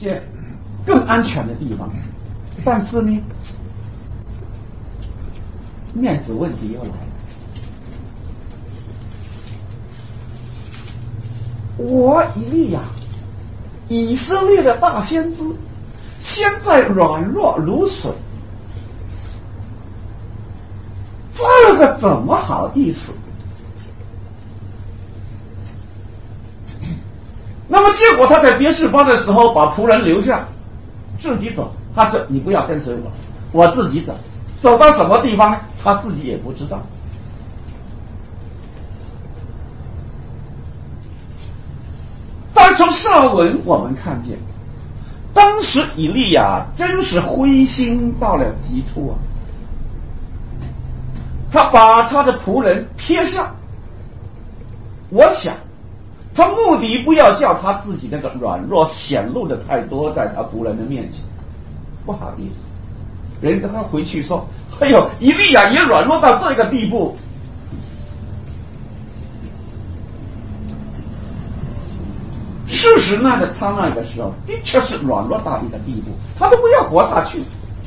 件更安全的地方，但是呢，面子问题又来了。我以利亚，以色列的大先知，现在软弱如水，这个怎么好意思？那么结果他在别是巴的时候把仆人留下，自己走。他说：“你不要跟随我，我自己走。”走到什么地方呢？他自己也不知道。但从上文我们看见，当时以利亚真是灰心到了极处啊！他把他的仆人撇下，我想他目的不要叫他自己那个软弱显露的太多在他仆人的面前，不好意思，人家他回去说：“哎呦，以利亚也软弱到这个地步。”事实他那个时候的确是软弱到一个地步，他都不要活下去。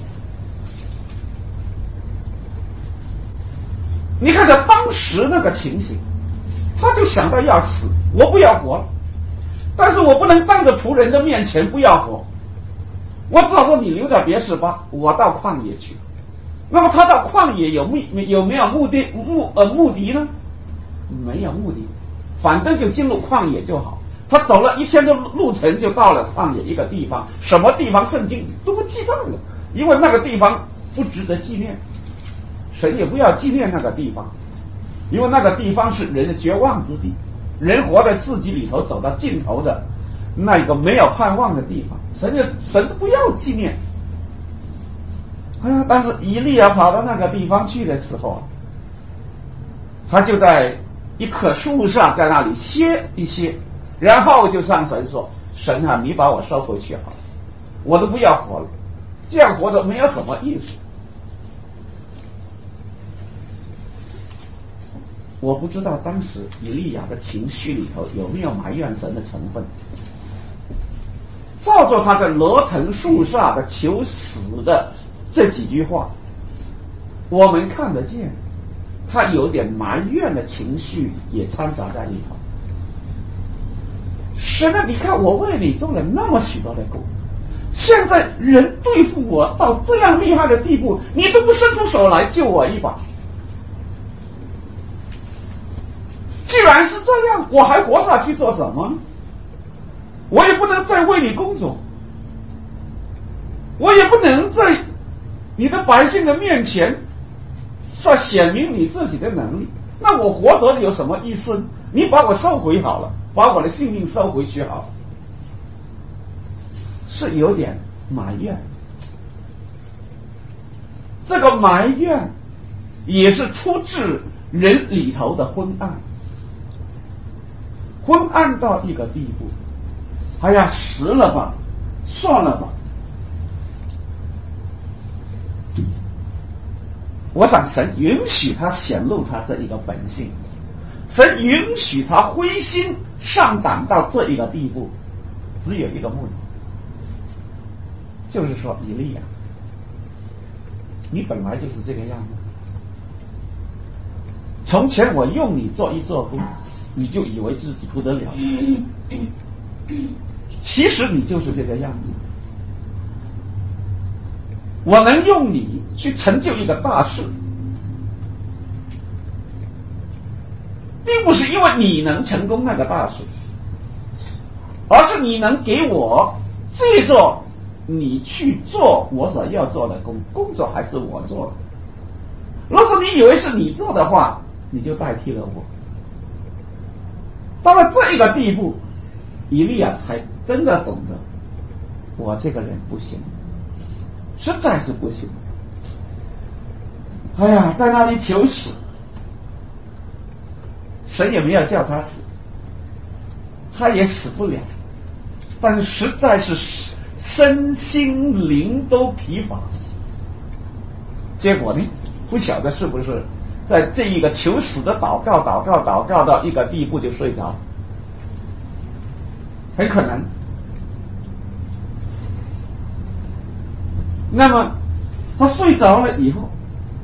你看他当时那个情形，他就想到要死，我不要活了，但是我不能当着仆人的面前不要活，我只好说你留在别是巴，我到旷野去。那么他到旷野有没有目的呢？没有目的，反正就进入旷野就好。他走了一天的路程，就到了旷野一个地方，什么地方圣经都不记载了，因为那个地方不值得纪念，神也不要纪念那个地方，因为那个地方是人的绝望之地，人活在自己里头走到尽头的那个没有盼望的地方，神都不要纪念。但是以利亚跑到那个地方去的时候，他就在一棵树上在那里歇一歇，然后就向神说：“神啊，你把我收回去好了，我都不要活了，这样活着没有什么意思。”我不知道当时以利亚的情绪里头有没有埋怨神的成分。照着他在罗藤树下的求死的这几句话，我们看得见他有点埋怨的情绪也掺杂在里头。神啊，你看我为你做了那么许多的功，现在人对付我到这样厉害的地步，你都不伸出手来救我一把。既然是这样，我还活下去做什么呢？我也不能再为你工作，我也不能在你的百姓的面前再显明你自己的能力，那我活着有什么意思呢？你把我收回好了，把我的性命收回去好了。是有点埋怨，这个埋怨也是出自人里头的昏暗，昏暗到一个地步，哎呀，死了吧，算了吧。我想神允许他显露他这一个本性，神允许他灰心丧胆到这一个地步，只有一个目的，就是说以利亚，你本来就是这个样子，从前我用你做一做工，你就以为自己不得了，其实你就是这个样子。我能用你去成就一个大事，并不是因为你能成功那个大事，而是你能给我借着你去做我所要做的工作还是我做的。如果你以为是你做的话，你就代替了我。到了这一个地步，以利亚才真的懂得，我这个人不行，实在是不行。哎呀，在那里求死，神也没有叫他死，他也死不了，但是实在是身心灵都疲乏。结果呢，不晓得是不是在这一个求死的祷告到一个地步就睡着，很可能。 那么他睡着了以后，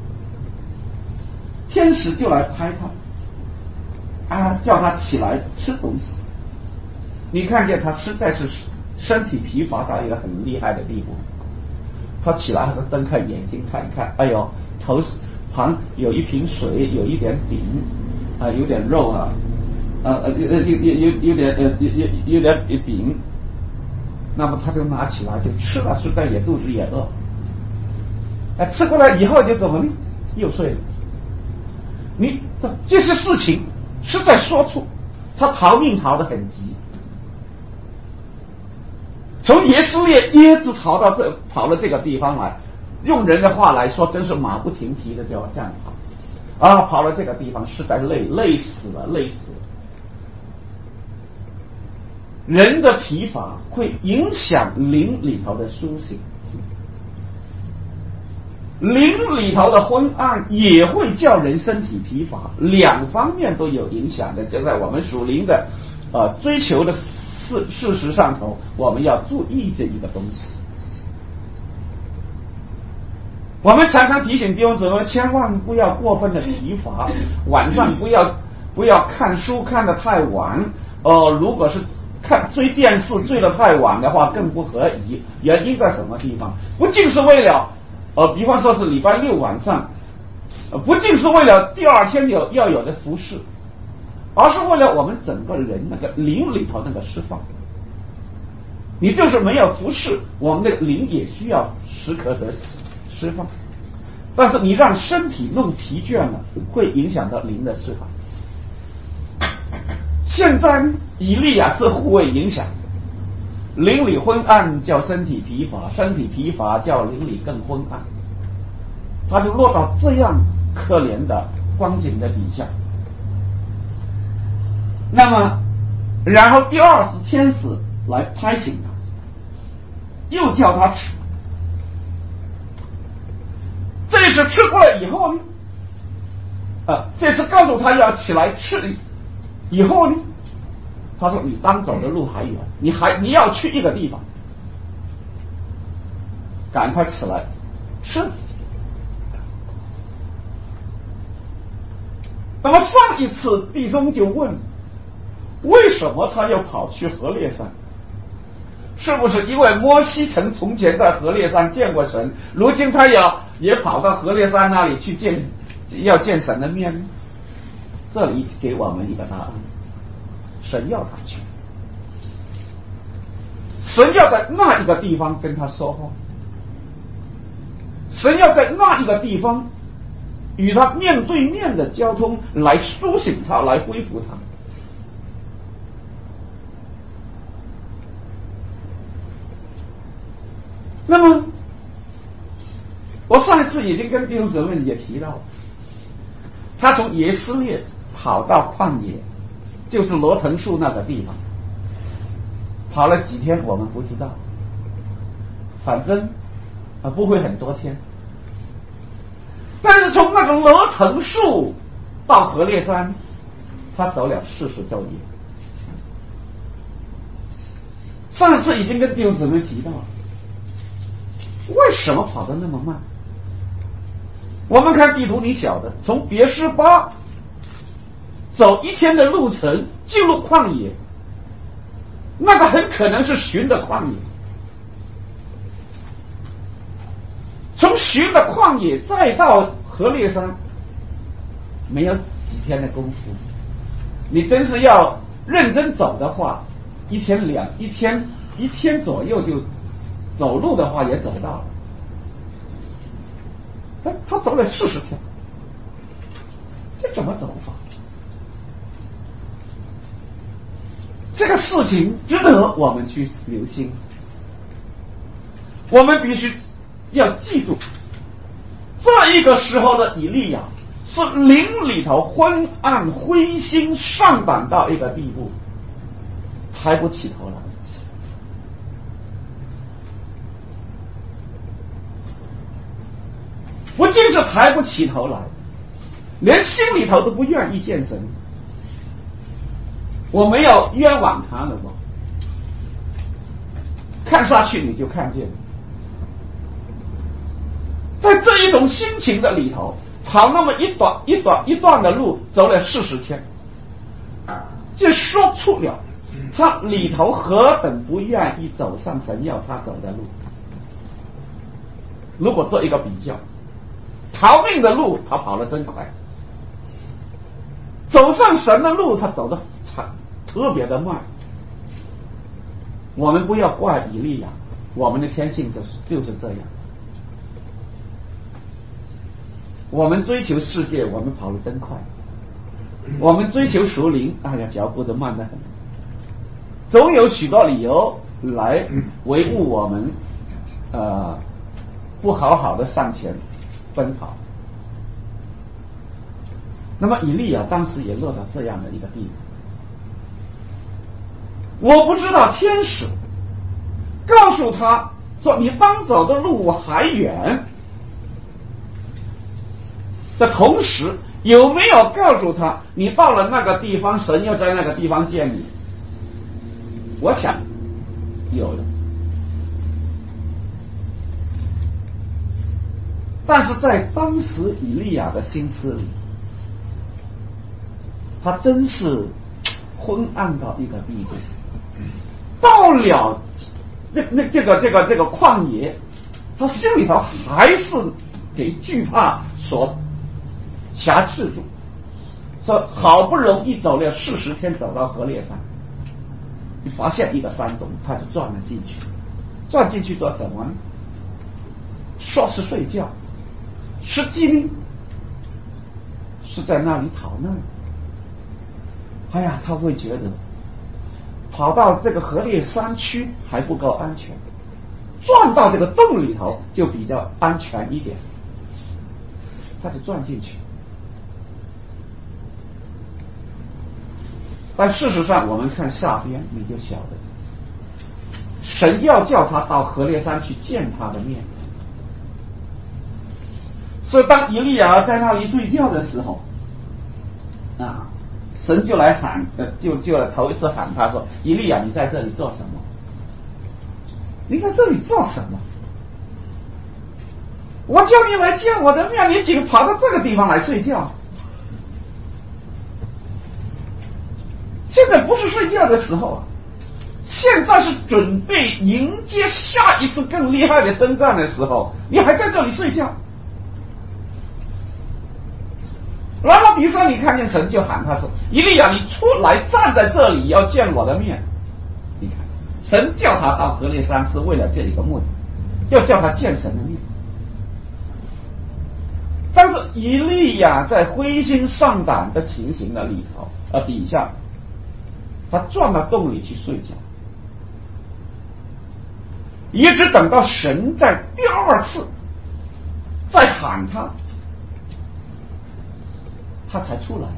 天使就来拍他，叫他起来吃东西。你看见他实在是身体疲乏到一个很厉害的地步，他起来还是睁开眼睛看一看，哎呦，头旁有一瓶水，有一点饼，有点肉有点饼，那么他就拿起来就吃了，实在也肚子也饿，吃过来以后就怎么呢？又睡了。这些事情是在说出他逃命逃得很急，从耶斯列一直跑了这个地方来，用人的话来说，真是马不停蹄的就要这样跑，跑了这个地方实在累死了。人的疲乏会影响灵里头的苏醒，灵里头的昏暗也会叫人身体疲乏，两方面都有影响的。就在我们属灵的追求的事实上头，我们要注意这一个东西。我们常常提醒弟兄姊妹，千万不要过分的疲乏，晚上不要看书看得太晚，如果是追电视追得太晚的话更不合宜。原因在什么地方？不仅是为了比方说是礼拜六晚上，不仅是为了第二天要有的服侍，而是为了我们整个人那个灵里头那个释放。你就是没有服侍，我们的灵也需要时刻的释放，但是你让身体弄疲倦了，会影响到灵的释放。现在以利亚是互为影响，灵里昏暗叫身体疲乏，身体疲乏叫灵里更昏暗，他就落到这样可怜的光景的底下。那么然后第二次天使来拍醒他，又叫他吃，这次吃过了以后呢，这次告诉他要起来吃以后呢，他说你当走的路还远，你要去一个地方，赶快起来吃。那么上一次弟兄就问，为什么他要跑去何烈山？是不是因为摩西从前在何烈山见过神，如今他也跑到何烈山那里去要见神的面呢？这里给我们一个答案，神要他去，神要在那一个地方跟他说话，神要在那一个地方与他面对面的交通，来苏醒他，来恢复他。那么我上一次已经跟弟兄姊妹也提到了，他从耶斯列跑到旷野，就是罗藤树那个地方，跑了几天我们不知道，反正不会很多天。但是从那个罗藤树到何烈山，他走了40昼夜。上次已经跟弟兄姊妹提到了，为什么跑得那么慢？我们看地图，你晓得，从别是巴走1天的路程进入旷野，那个很可能是寻的旷野。从寻的旷野再到何烈山，没有几天的功夫。你真是要认真走的话，一天左右就走路的话也走到了。他走了40天，这怎么走法？这个事情值得我们去留心。我们必须要记住，这一个时候的以利亚是灵里头昏暗灰心上档到一个地步，抬不起头来。不仅是抬不起头来，连心里头都不愿意见神。我没有冤枉他了吗？看下去你就看见了。 在这一种心情的里头，跑那么一段的路，走了40天，就说出了他里头何等不愿意走上神要他走的路。如果做一个比较，逃命的路他跑得真快，走上神的路他走得特别的慢。我们不要怪以利亚，我们的天性就是这样。我们追求世界，我们跑得真快；我们追求属灵，哎呀，脚步就慢得很。总有许多理由来维护我们不好好的向前奔跑。那么以利亚当时也落到这样的一个地步。我不知道天使告诉他说你当走的路还远的同时，有没有告诉他你到了那个地方，神要在那个地方见你？我想有的。但是在当时以利亚的心思里，他真是昏暗到一个地步。到了这个旷野，他心里头还是给惧怕所辖制住。说好不容易走了40天，走到河烈山，你发现一个山洞，他就钻了进去。钻进去做什么呢？说是睡觉，实际呢是在那里讨论。哎呀，他会觉得跑到这个河烈山区还不够安全，钻到这个洞里头就比较安全一点，他就钻进去。但事实上我们看下边你就晓得，神要叫他到河烈山去见他的面。所以当以利亚在那里睡觉的时候神就来喊，就头一次喊他说：“以利亚，你在这里做什么？你在这里做什么？我叫你来见我的面，你竟跑到这个地方来睡觉。现在不是睡觉的时候，现在是准备迎接下一次更厉害的征战的时候，你还在这里睡觉。”然后第三，你看见神就喊他说：“以利亚，你出来站在这里，要见我的面。”你看，神叫他到河烈山是为了这一个目的，要叫他见神的面。但是以利亚在灰心丧胆的情形的里头底下，他钻到洞里去睡觉，一直等到神在第2次再喊他，他才出来。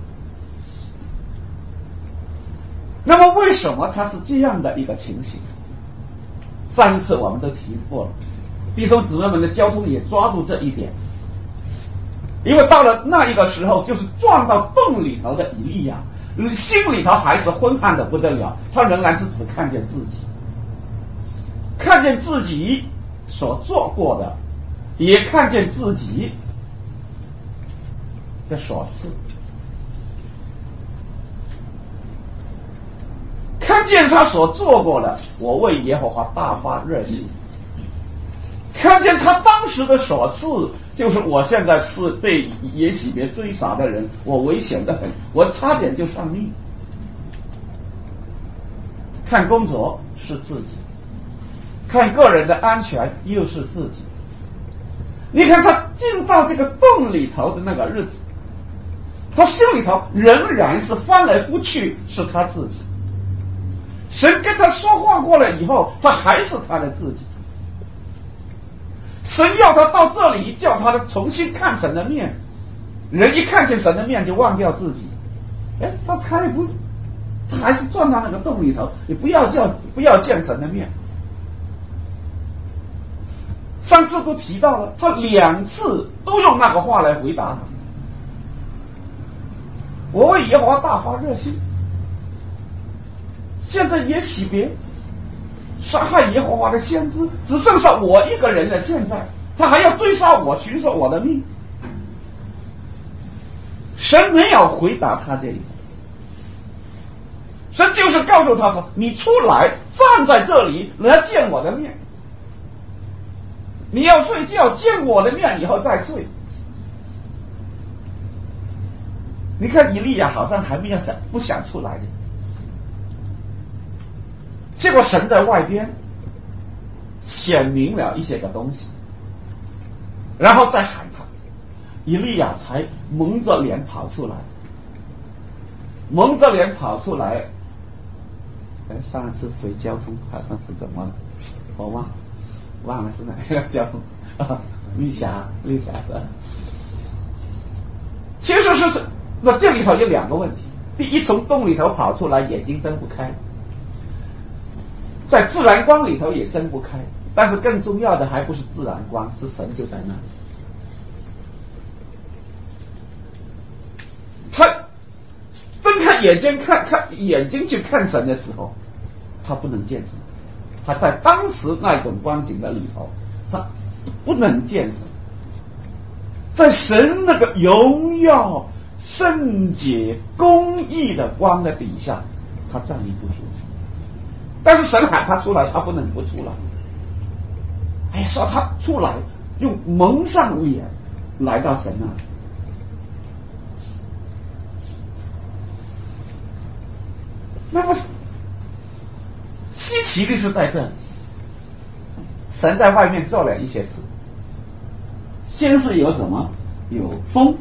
那么为什么他是这样的一个情形？上一次我们都提过了，弟兄姊妹们的交通也抓住这一点。因为到了那一个时候，就是撞到洞里头的以利亚，心里头还是昏暗的不得了，他仍然是只看见自己，看见自己所做过的，也看见自己的所事，看见他所做过的，我为耶和华大发热心，看见他当时的所事，就是我现在是被耶洗别追杀的人，我危险得很，我差点就丧命。看工作是自己，看个人的安全又是自己。你看他进到这个洞里头的那个日子，他心里头仍然是翻来覆去是他自己。神跟他说话过了以后，他还是他的自己。神要他到这里，叫他重新看神的面。人一看见神的面就忘掉自己，他还是钻到那个洞里头，你不要见神的面。上次都提到了，他2次都用那个话来回答他：我为耶和华大发热心。现在耶洗别杀害耶和华的先知，只剩下我一个人了。现在他还要追杀我，寻索我的命。神没有回答他这一个，神就是告诉他说：“你出来，站在这里来见我的面。你要睡觉，见我的面以后再睡。”你看以利亚好像还没有不想出来的，结果神在外边显明了一些个东西，然后再喊他，以利亚才蒙着脸跑出来。蒙着脸跑出来，上一次谁交通好像是怎么了，我忘了是哪个交通绿霞的。其实是那这里头有两个问题：第一，从洞里头跑出来，眼睛睁不开，在自然光里头也睁不开。但是更重要的还不是自然光，是神就在那里。他睁开眼睛眼睛去看神的时候，他不能见神。他在当时那种光景的里头，他不能见神。在神那个荣耀、圣洁、公义的光的底下，他站立不住。但是神喊他出来，他不能不出来。哎呀，说他出来，用蒙上脸来到神那里。那么稀奇的是在这里，神在外面做了一些事。先是有什么？有风，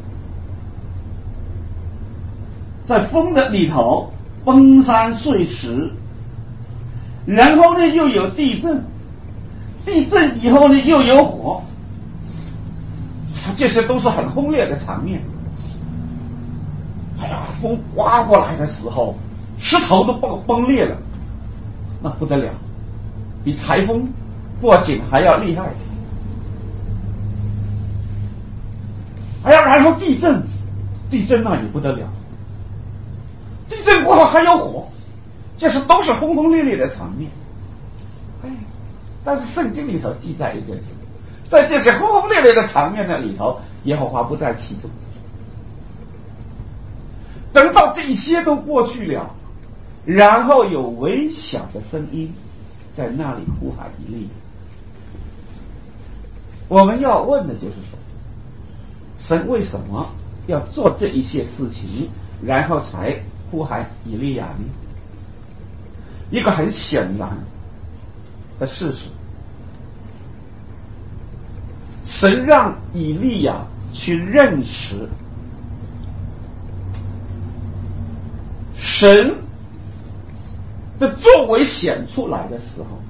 在风的里头崩山碎石，然后呢又有地震，地震以后呢又有火，这些都是很轰烈的场面。哎呀，风刮过来的时候，石头都崩裂了，那不得了，比台风过境还要厉害。哎呀，然后地震那也不得了，地震过后还有火，这是都是轰轰烈烈的场面。哎，但是圣经里头记载一件事，在这些轰轰烈烈的场面的里头，耶和华不在其中。等到这些都过去了，然后有微小的声音在那里呼喊以利亚。我们要问的就是说，神为什么要做这一些事情，然后才呼喊以利亚呢？一个很显然的事实，神让以利亚去认识神的作为显出来的时候，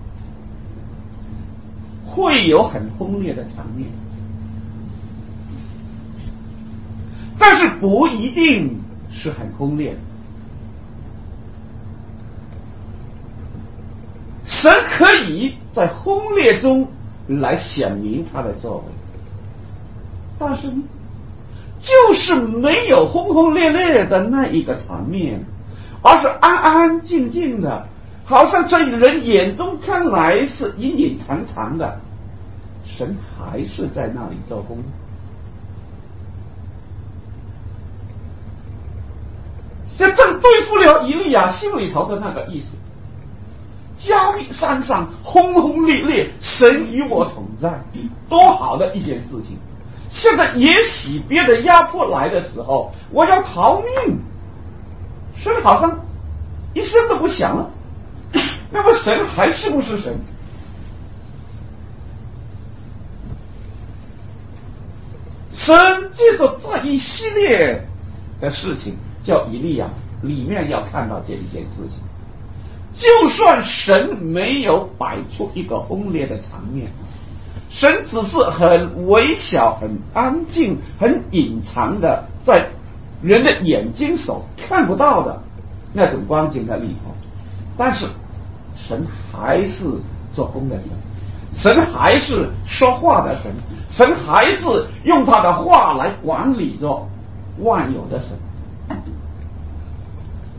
会有很轰烈的场面，但是不一定是很轰烈的。神可以在轰烈中来显明他的作为，但是就是没有轰轰烈烈的那一个场面，而是安安静静的，好像在人眼中看来是隐隐藏藏的，神还是在那里做工。这正对付了以利亚心里头的那个意思。加密山上轰轰烈烈，神与我同在，多好的一件事情。现在也许别的压迫来的时候，我要逃命，神好像一声都不响了。那么神还是不是神？神借着这一系列的事情，叫以利亚里面要看到这一件事情。就算神没有摆出一个轰烈的场面，神只是很微小、很安静、很隐藏的，在人的眼睛所看不到的那种光景的里头，但是神还是做工的神，神还是说话的神，神还是用他的话来管理着万有的神。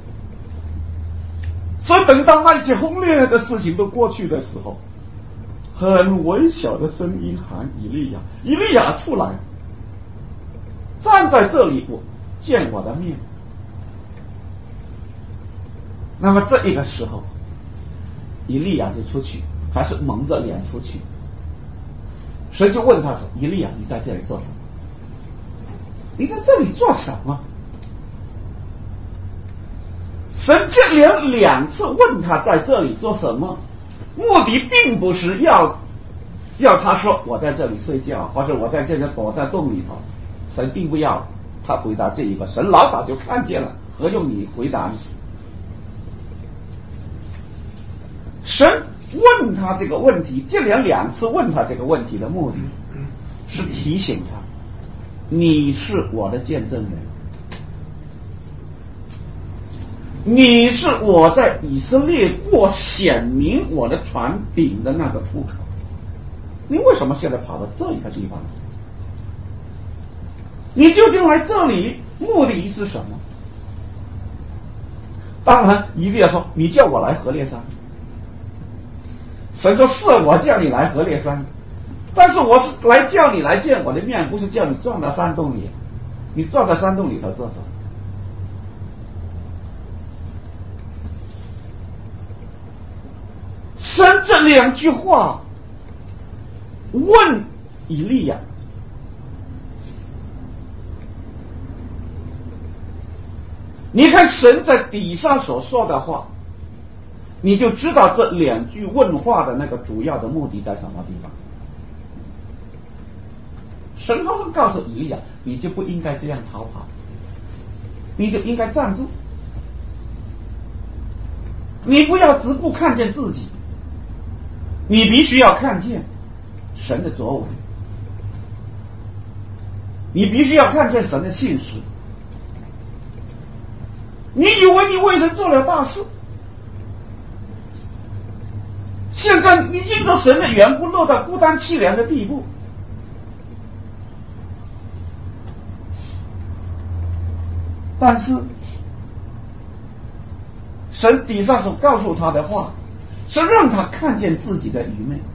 所以等到那些轰烈的事情都过去的时候， 很微小的声音喊以利亚，以利亚出来，站在这里，我见我的面。那么这一个时候，以利亚就出去，还是蒙着脸出去。神就问他说：“以利亚，你在这里做什么？你在这里做什么？”神接连2次问他在这里做什么，目的并不是要他说我在这里睡觉，或者我在这里躲在洞里头。神并不要他回答这一个，神老早就看见了，何用你回答呢？神问他这个问题，接连2次问他这个问题的目的是提醒他，你是我的见证人，你是我在以色列过显明我的权柄的那个出口，你为什么现在跑到这一个地方？你究竟来这里目的是什么？当然以利亚说，你叫我来何烈山。神说，是我叫你来何烈山，但是我是来叫你来见我的面，不是叫你撞到山洞里。你撞到山洞里头做什么？神这2句话问以利亚，你看神在底下所说的话，你就知道这2句问话的那个主要的目的在什么地方。神会告诉以利亚，你就不应该这样逃跑，你就应该站住，你不要只顾看见自己，你必须要看见神的作为，你必须要看见神的信实。你以为你为神做了大事，现在你因着神的缘故落到孤单凄凉的地步。但是神底下所告诉他的话是让他看见自己的愚昧。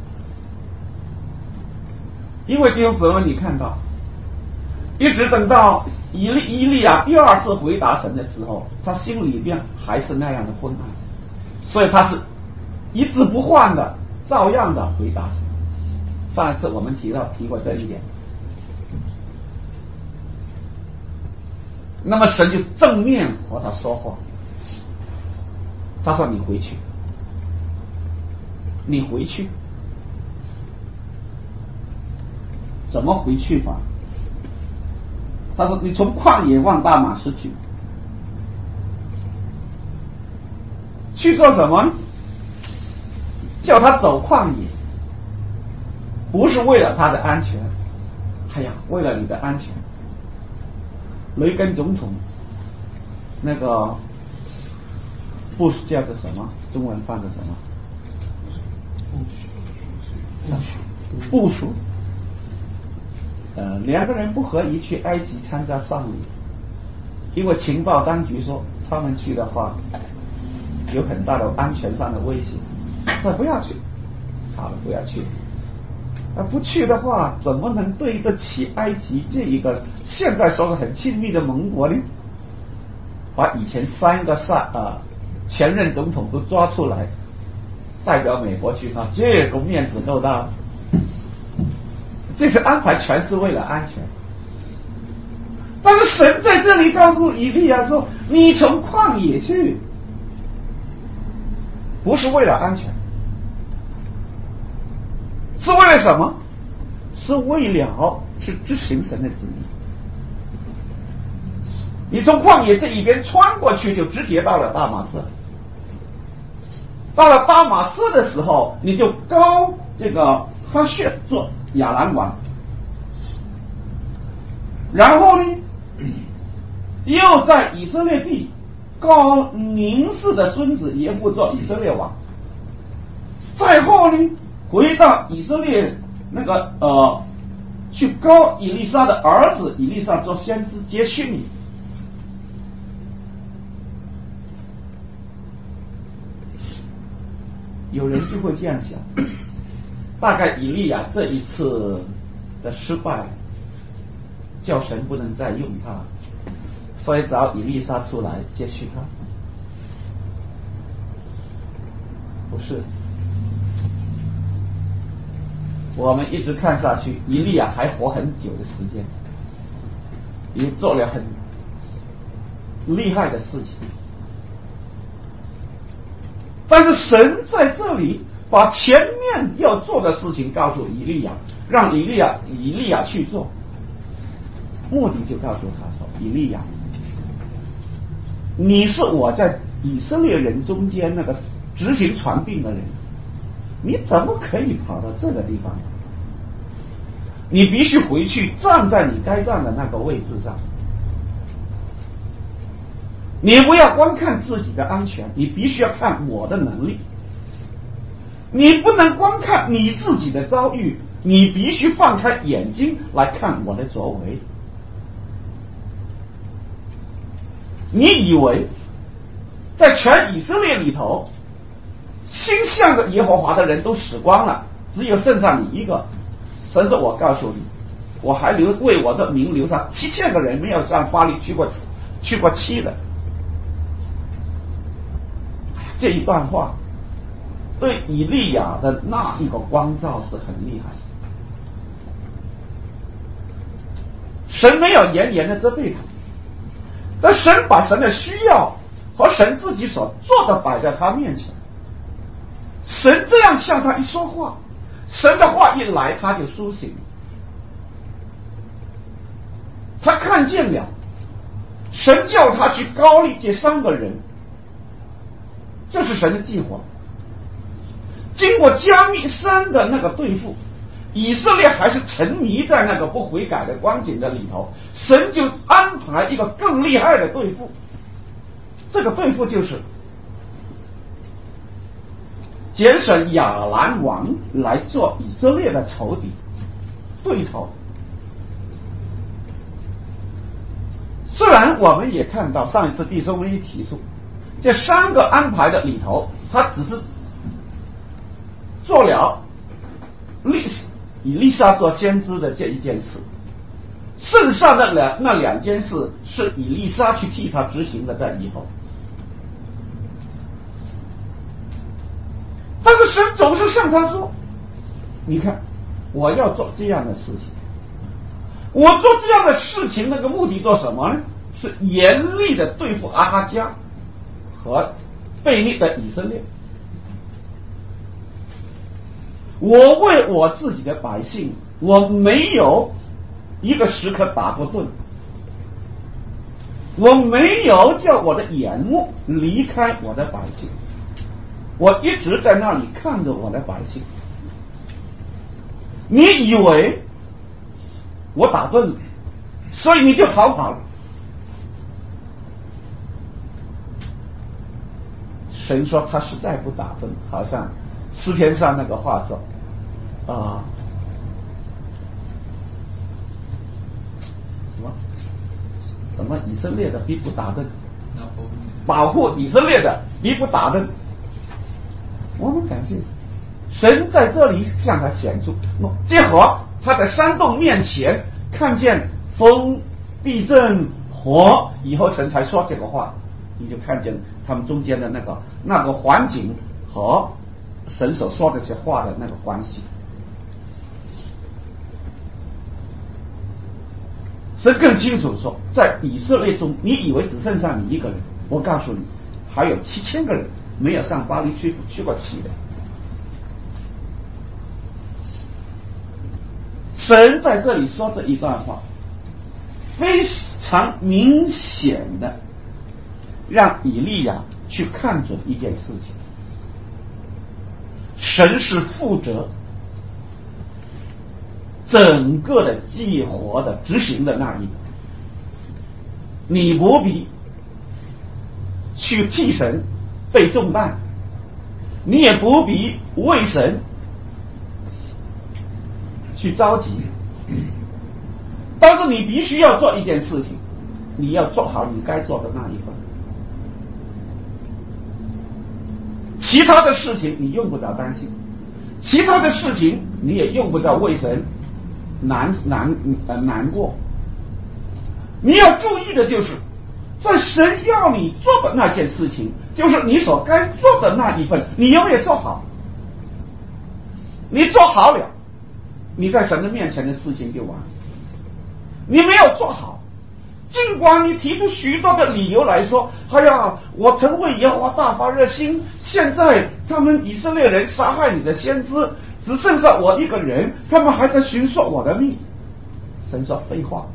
因为弟兄姊妹，你看到一直等到以利亚第2次回答神的时候，他心里边还是那样的昏暗，所以他是一字不换的照样的回答神。上一次我们提过这一点。那么神就正面和他说话，他说：“你回去，你回去。”怎么回去法？他说：“你从旷野往大马士去，去做什么呢？叫他走旷野，不是为了他的安全，哎呀，为了你的安全。”雷根总统那个部署叫做什么？中文翻的什么？部署。2个人不合宜去埃及参加丧礼，因为情报当局说他们去的话有很大的安全上的威胁，所以不要去。好了，不要去。不去的话，怎么能对得起埃及这一个现在说的很亲密的盟国呢？把以前3个前任总统都抓出来，代表美国去，这个面子够大。这是安排，全是为了安全。但是神在这里告诉以利亚说：“你从旷野去，不是为了安全。”是为了什么？是为了去执行神的旨意。你从旷野这一边穿过去，就直接到了大马士。到了大马士的时候，你就高这个哈谢做亚兰王，然后呢，又在以色列地高宁氏的孙子耶户做以色列王，再后呢，回到以色列那个去高以利沙的儿子以利沙做先知接续你。有人就会这样想， 大概以利亚这一次的失败，叫神不能再用他，所以找以利沙出来接续他。不是，我们一直看下去，以利亚还活很久的时间，也做了很厉害的事情。但是神在这里把前面要做的事情告诉以利亚，让以利亚去做，目的就告诉他说：以利亚，你是我在以色列人中间那个执行传病的人，你怎么可以跑到这个地方？你必须回去站在你该站的那个位置上。你不要光看自己的安全，你必须要看我的能力。你不能光看你自己的遭遇，你必须放开眼睛来看我的作为。你以为在全以色列里头，心向着耶和华的人都死光了，只有剩下你一个。神说：我告诉你，我还为我的名留下7000个人没有上巴黎去过期的。这一段话对以利亚的那一个光照是很厉害。神没有严严的责备他，但神把神的需要和神自己所做的摆在他面前。神这样向他一说话，神的话一来，他就苏醒。他看见了，神叫他去膏立这3个人，这是神的计划。经过加密山的那个对付，以色列还是沉迷在那个不悔改的光景的里头，神就安排一个更厉害的对付。这个对付就是拣选亚兰王来做以色列的仇敌对头。虽然我们也看到上一次弟兄们也提出，这3个安排的里头，他只是做了以利沙做先知的这一件事，剩下的那2件事是以利沙去替他执行的，在以后。但是神总是向他说：你看，我要做这样的事情，我做这样的事情那个目的做什么呢？是严厉的对付阿哈加和悖逆的以色列。我为我自己的百姓，我没有一个时刻打过盹，我没有叫我的眼目离开我的百姓，我一直在那里看着我的百姓。你以为我打盹了，所以你就逃跑了？神说他实在不打盹，好像诗篇上那个话说什么以色列的必不打盹，保护以色列的必不打盹。我们感谢神在这里向他显出，结果他在山洞面前看见风地震火以后，神才说这个话。你就看见他们中间的那个环境和神所说的这些话的那个关系。神更清楚说，在以色列中，你以为只剩下你一个人，我告诉你，还有7000个人没有上巴黎去过期的。神在这里说这一段话，非常明显的让以利亚去看准一件事情：神是负责整个的计划的执行的那一个，你不必去替神背重担，你也不必为神去着急，但是你必须要做一件事情，你要做好你该做的那一份，其他的事情你用不着担心。 其他的事情你也用不着为神难过。你要注意的就是，在神要你做的那件事情，就是你所该做的那一份，你有没有做好？你做好了，你在神的面前的事情就完。你没有做好，尽管你提出许多的理由来说，哎呀，我曾为耶和华大发热心，现在他们以色列人杀害你的先知，只剩下我一个人，他们还在寻索我的命。神说废话，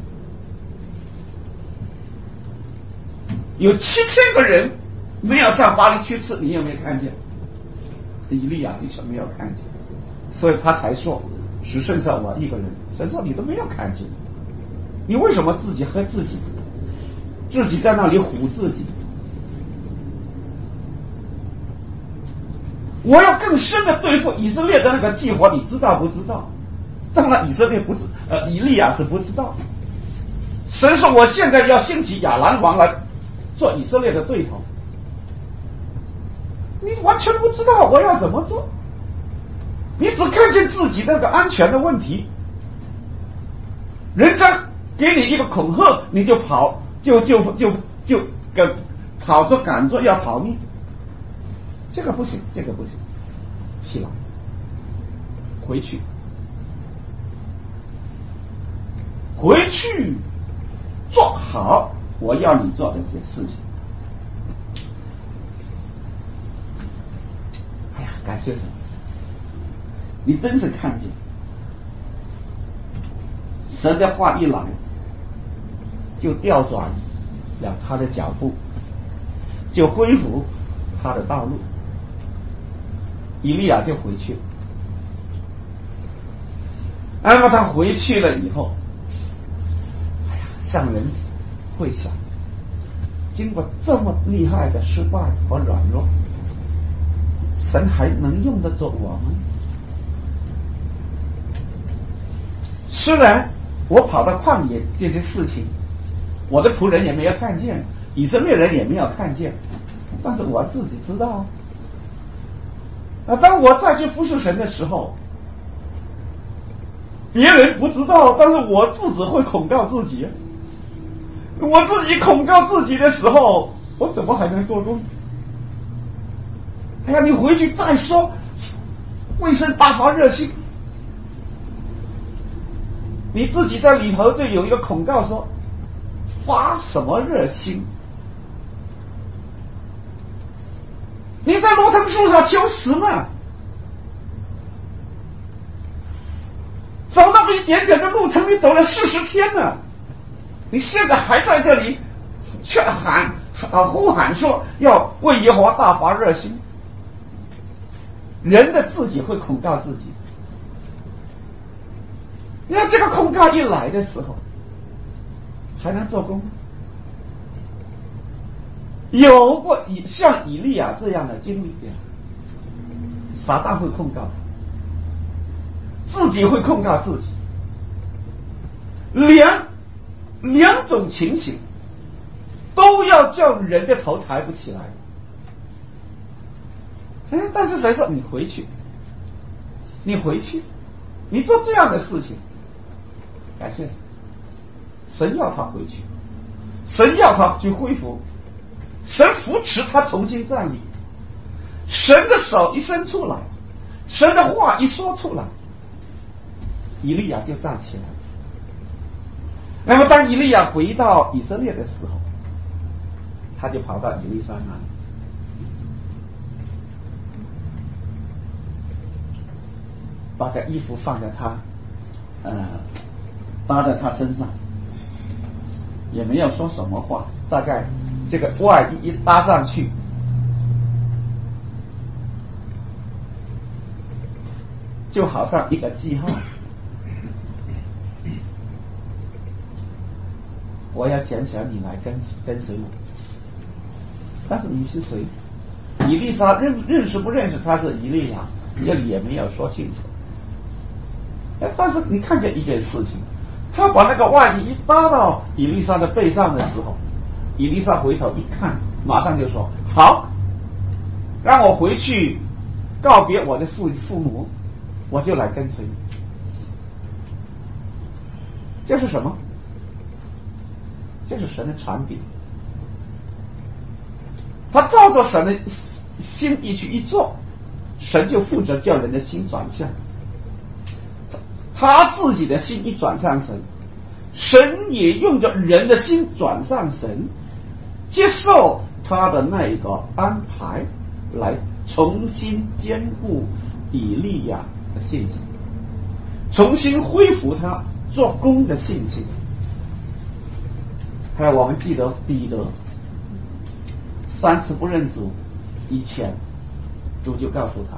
有7000个人没有上巴黎去吃，你有没有看见？以利亚的确没有看见，所以他才说只剩下我一个人。神说你都没有看见，你为什么自己和自己在那里唬自己？我要更深的对付以色列的那个计划，你知道不知道？当然以利亚是不知道。神说我现在要兴起亚兰王来做以色列的对头，你完全不知道我要怎么做，你只看见自己那个安全的问题，人家给你一个恐吓，你就跑，就跑着赶着要逃命，这个不行，起来，回去，做好我要你做的这件事情。哎呀，感谢神，你真是看见神的话一来，就调转了他的脚步，就恢复他的道路。以利亚就回去了。那么他回去了以后，哎呀，像人会想，经过这么厉害的失败和软弱，神还能用得着我吗？虽然我跑到旷野这些事情，我的仆人也没有看见，以色列人也没有看见，但是我自己知道。当我再去服侍神的时候，别人不知道，但是我自己会控告自己。我自己控告自己的时候，我怎么还能做工？哎呀，你回去再说，为神大发热心，你自己在里头就有一个控告说，发什么热心？你在罗藤树上求死呢？走那么一点点的路程，你走了40天了，你现在还在这里呼喊说要为耶和华大发热心。人的自己会控告自己，你看这个控告一来的时候，还能做工吗？有过像以利亚这样的经历的，撒旦会控告他，自己会控告自己，两种情形都要叫人的头抬不起来。但是谁说你回去，你做这样的事情，感谢神要他回去，神要他去恢复，神扶持他重新站立，神的手一伸出来，神的话一说出来，以利亚就站起来。那么当以利亚回到以色列的时候，他就跑到以利沙那里，把个衣服放在他搭在他身上，也没有说什么话，大概这个外衣一搭上去，就好像一个记号，我要拣选你来跟随我。但是你是谁？以利沙认识不认识他是以利亚，这里也没有说清楚。但是你看见一件事情，他把那个外衣一搭到以利沙的背上的时候，以利沙回头一看，马上就说好，让我回去告别我的父母，我就来跟随你。这是什么？这是神的传笔，他照着神的心意去一做，神就负责叫人的心转向，他自己的心一转向神，神也用着人的心转向神，接受他的那一个安排，来重新兼顾以利亚的信心，重新恢复他做工的信心。还有我们记得彼得3次不认主以前，主就告诉他，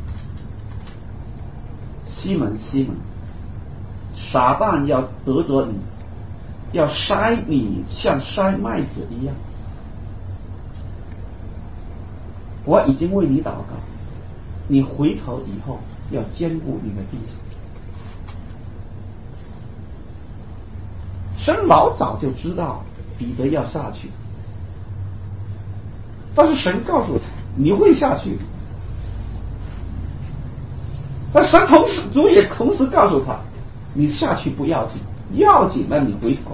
西门西门，撒旦要得着你，要筛你像筛麦子一样，我已经为你祷告，你回头以后要兼顾你的弟兄。神老早就知道彼得要下去，但是神告诉他你会下去，但神主也同时告诉他，你下去不要紧，要紧的你回头，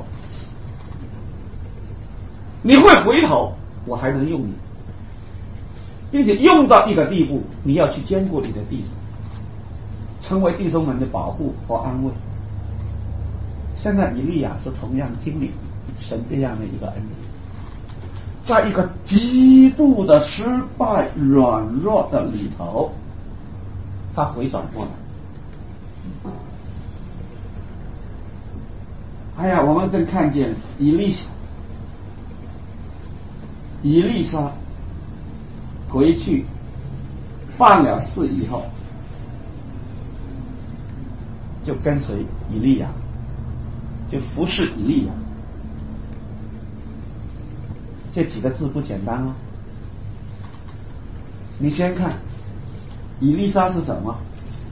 你会回头，我还能用你，并且用到一个地步，你要去兼顾你的弟兄，成为弟兄们的保护和安慰。现在以利亚是同样经历神这样的一个恩典，在一个极度的失败软弱的里头，他回转过来。哎呀，我们正看见以利沙回去办了事以后，就跟随以利亚，就服侍以利亚。这几个字不简单啊！你先看以利沙是什么？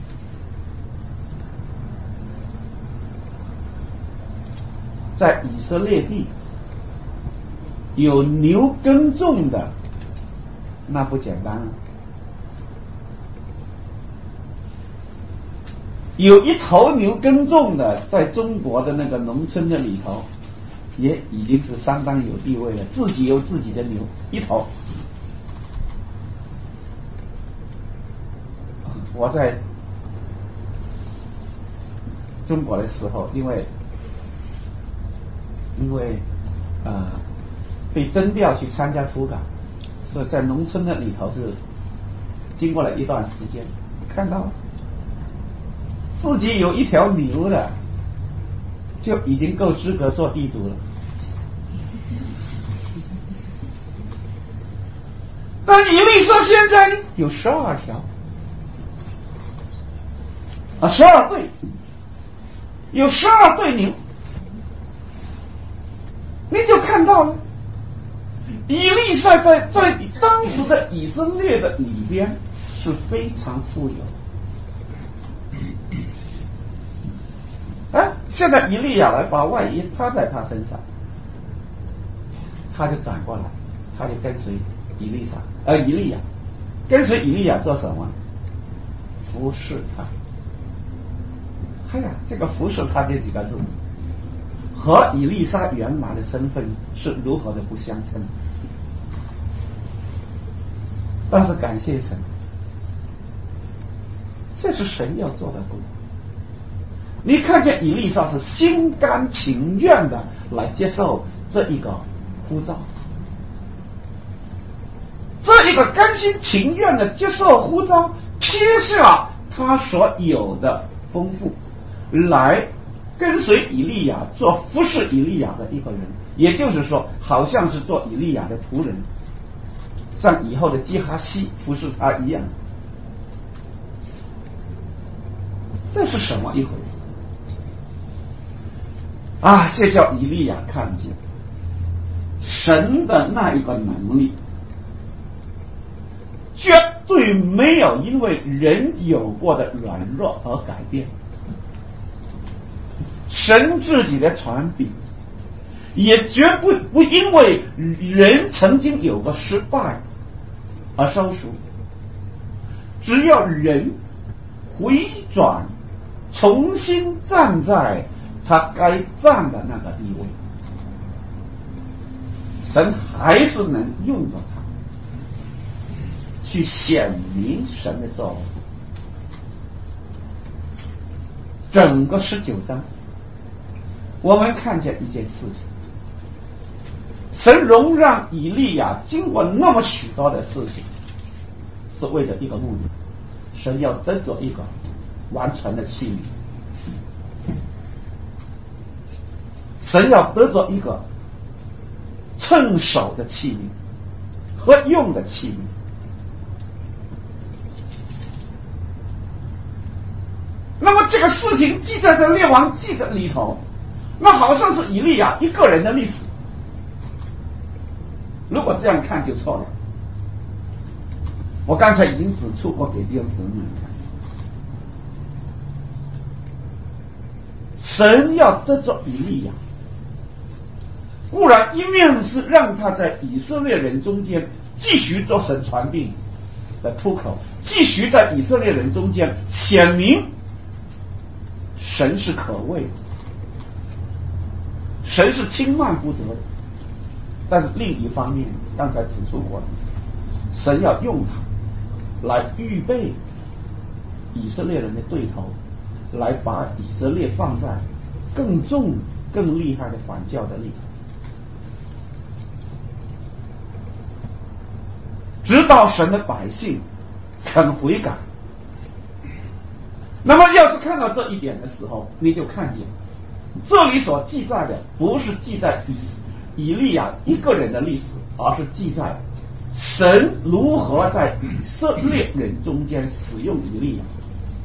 在以色列地有牛耕种的，那不简单啊！有一头牛耕种的，在中国的那个农村的里头，也已经是相当有地位了，自己有自己的牛一头。我在中国的时候，因为被征调去参加土改，所以在农村的里头是经过了一段时间，看到自己有一条牛的，就已经够资格做地主了。但以利沙现在有12条，12对，有12对牛，你就看到了，以利沙在当时的以色列的里边是非常富有。现在以利亚来把外衣搭在他身上，他就转过来，他就跟随以利亚，跟随以利亚做什么？服侍他。这个服侍他这几个字，和以利沙原来的身份是如何的不相称。但是感谢神，这是神要做的工。你看见以利沙是心甘情愿的来接受这一个呼召，这一个甘心情愿的接受呼召，撇下他所有的丰富，来跟随以利亚，做服侍以利亚的一个人，也就是说，好像是做以利亚的仆人，像以后的基哈西服侍他一样。这是什么一回事？这叫以利亚看见神的那一个能力，绝对没有因为人有过的软弱而改变。神自己的传笔也绝不因为人曾经有过失败而收赎。 只要人回转，重新站在他该站的那个地位，神还是能用着他去显明神的作为。整个19章我们看见一件事情，神容让以利亚经过那么许多的事情，是为了一个目的，神要得着一个完全的器皿，神要得着一个趁手的器皿和用的器皿。那么这个事情记在这列王记的里头，那好像是以利亚一个人的历史。如果这样看就错了。我刚才已经指出过给弟兄姊妹看，神要得着以利亚，固然一面是让他在以色列人中间继续做神传递的出口，继续在以色列人中间显明神是可畏的，神是轻慢不得的。但是另一方面，刚才指出过了，神要用他来预备以色列人的对头，来把以色列放在更重更厉害的反教的里头，直到神的百姓肯悔改。那么要是看到这一点的时候，你就看见这里所记载的不是记载以利亚一个人的历史，而是记载神如何在以色列人中间使用以利亚，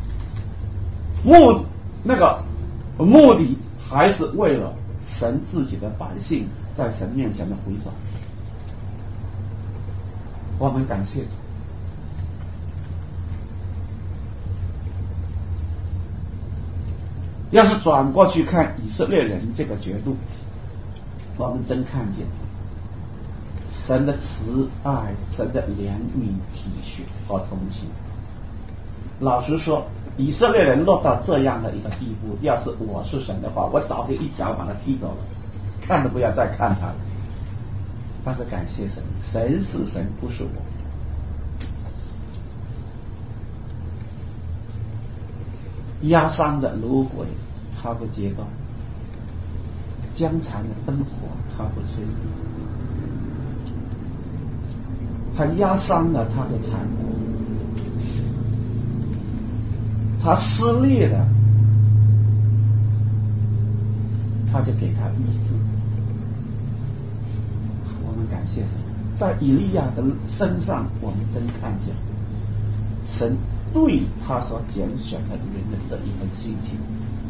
目的还是为了神自己的百姓在神面前的回转。我们感谢主。要是转过去看以色列人这个角度，我们真看见神的慈爱，神的怜悯、体恤和同情。老实说，以色列人落到这样的一个地步，要是我是神的话，我早就一脚把他踢走了，看都不要再看他了。但是感谢神，神是神，不是我。压伤的芦荟他不截断，将残的灯火他不吹，他压伤了他的残骨，他撕裂了他就给他医治。我们感谢神，在以利亚的身上我们真看见神对他所拣选的人的这一份心情。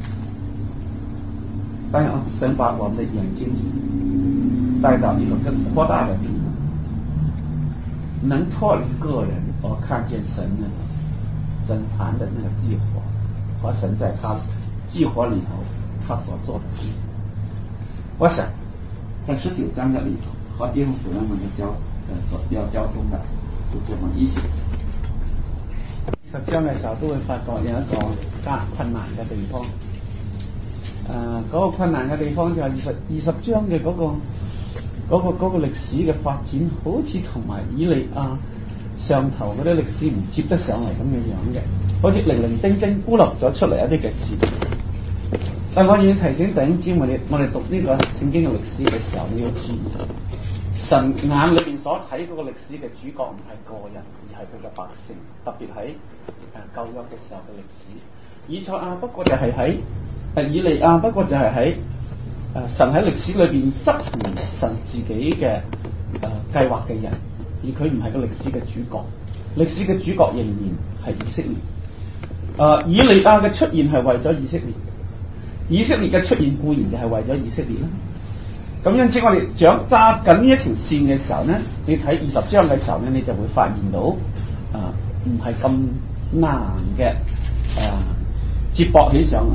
当然神把我们的眼睛带到一个更扩大的地步，能脱离个人而看见神那个整盘的那个计划，和神在他计划里头他所做的事。我想在19章的里头和弟兄姊妹们的所要交通的是这么一些。10章嘅時候都會發覺有一個加困難嘅地方，嗰個困難嘅地方就係20章嘅嗰個歷史嘅發展，好似同埋以利亞上頭嗰啲歷史唔接得上嚟咁嘅樣嘅，好似零零丁丁孤立咗出嚟一啲嘅事。但我要提醒弟兄姊妹，我哋讀呢個聖經嘅歷史嘅時候，你要注意，神眼裏邊所睇嗰個歷史嘅主角唔係個人，而係佢嘅百姓，特別喺舊約嘅時候嘅歷史。以賽亞不過就係喺以利亞不過就係喺神喺歷史裏邊執行神自己嘅計劃嘅人，而佢唔係個歷史嘅主角。歷史嘅主角仍然係以色列。以利亞嘅出現係為咗以色列，以色列嘅出現固然就係為咗以色列啦。咁因此我哋揸緊呢一條線嘅時候呢，你睇20章嘅時候呢，你就會發現到唔係咁難嘅接駁起上嚟。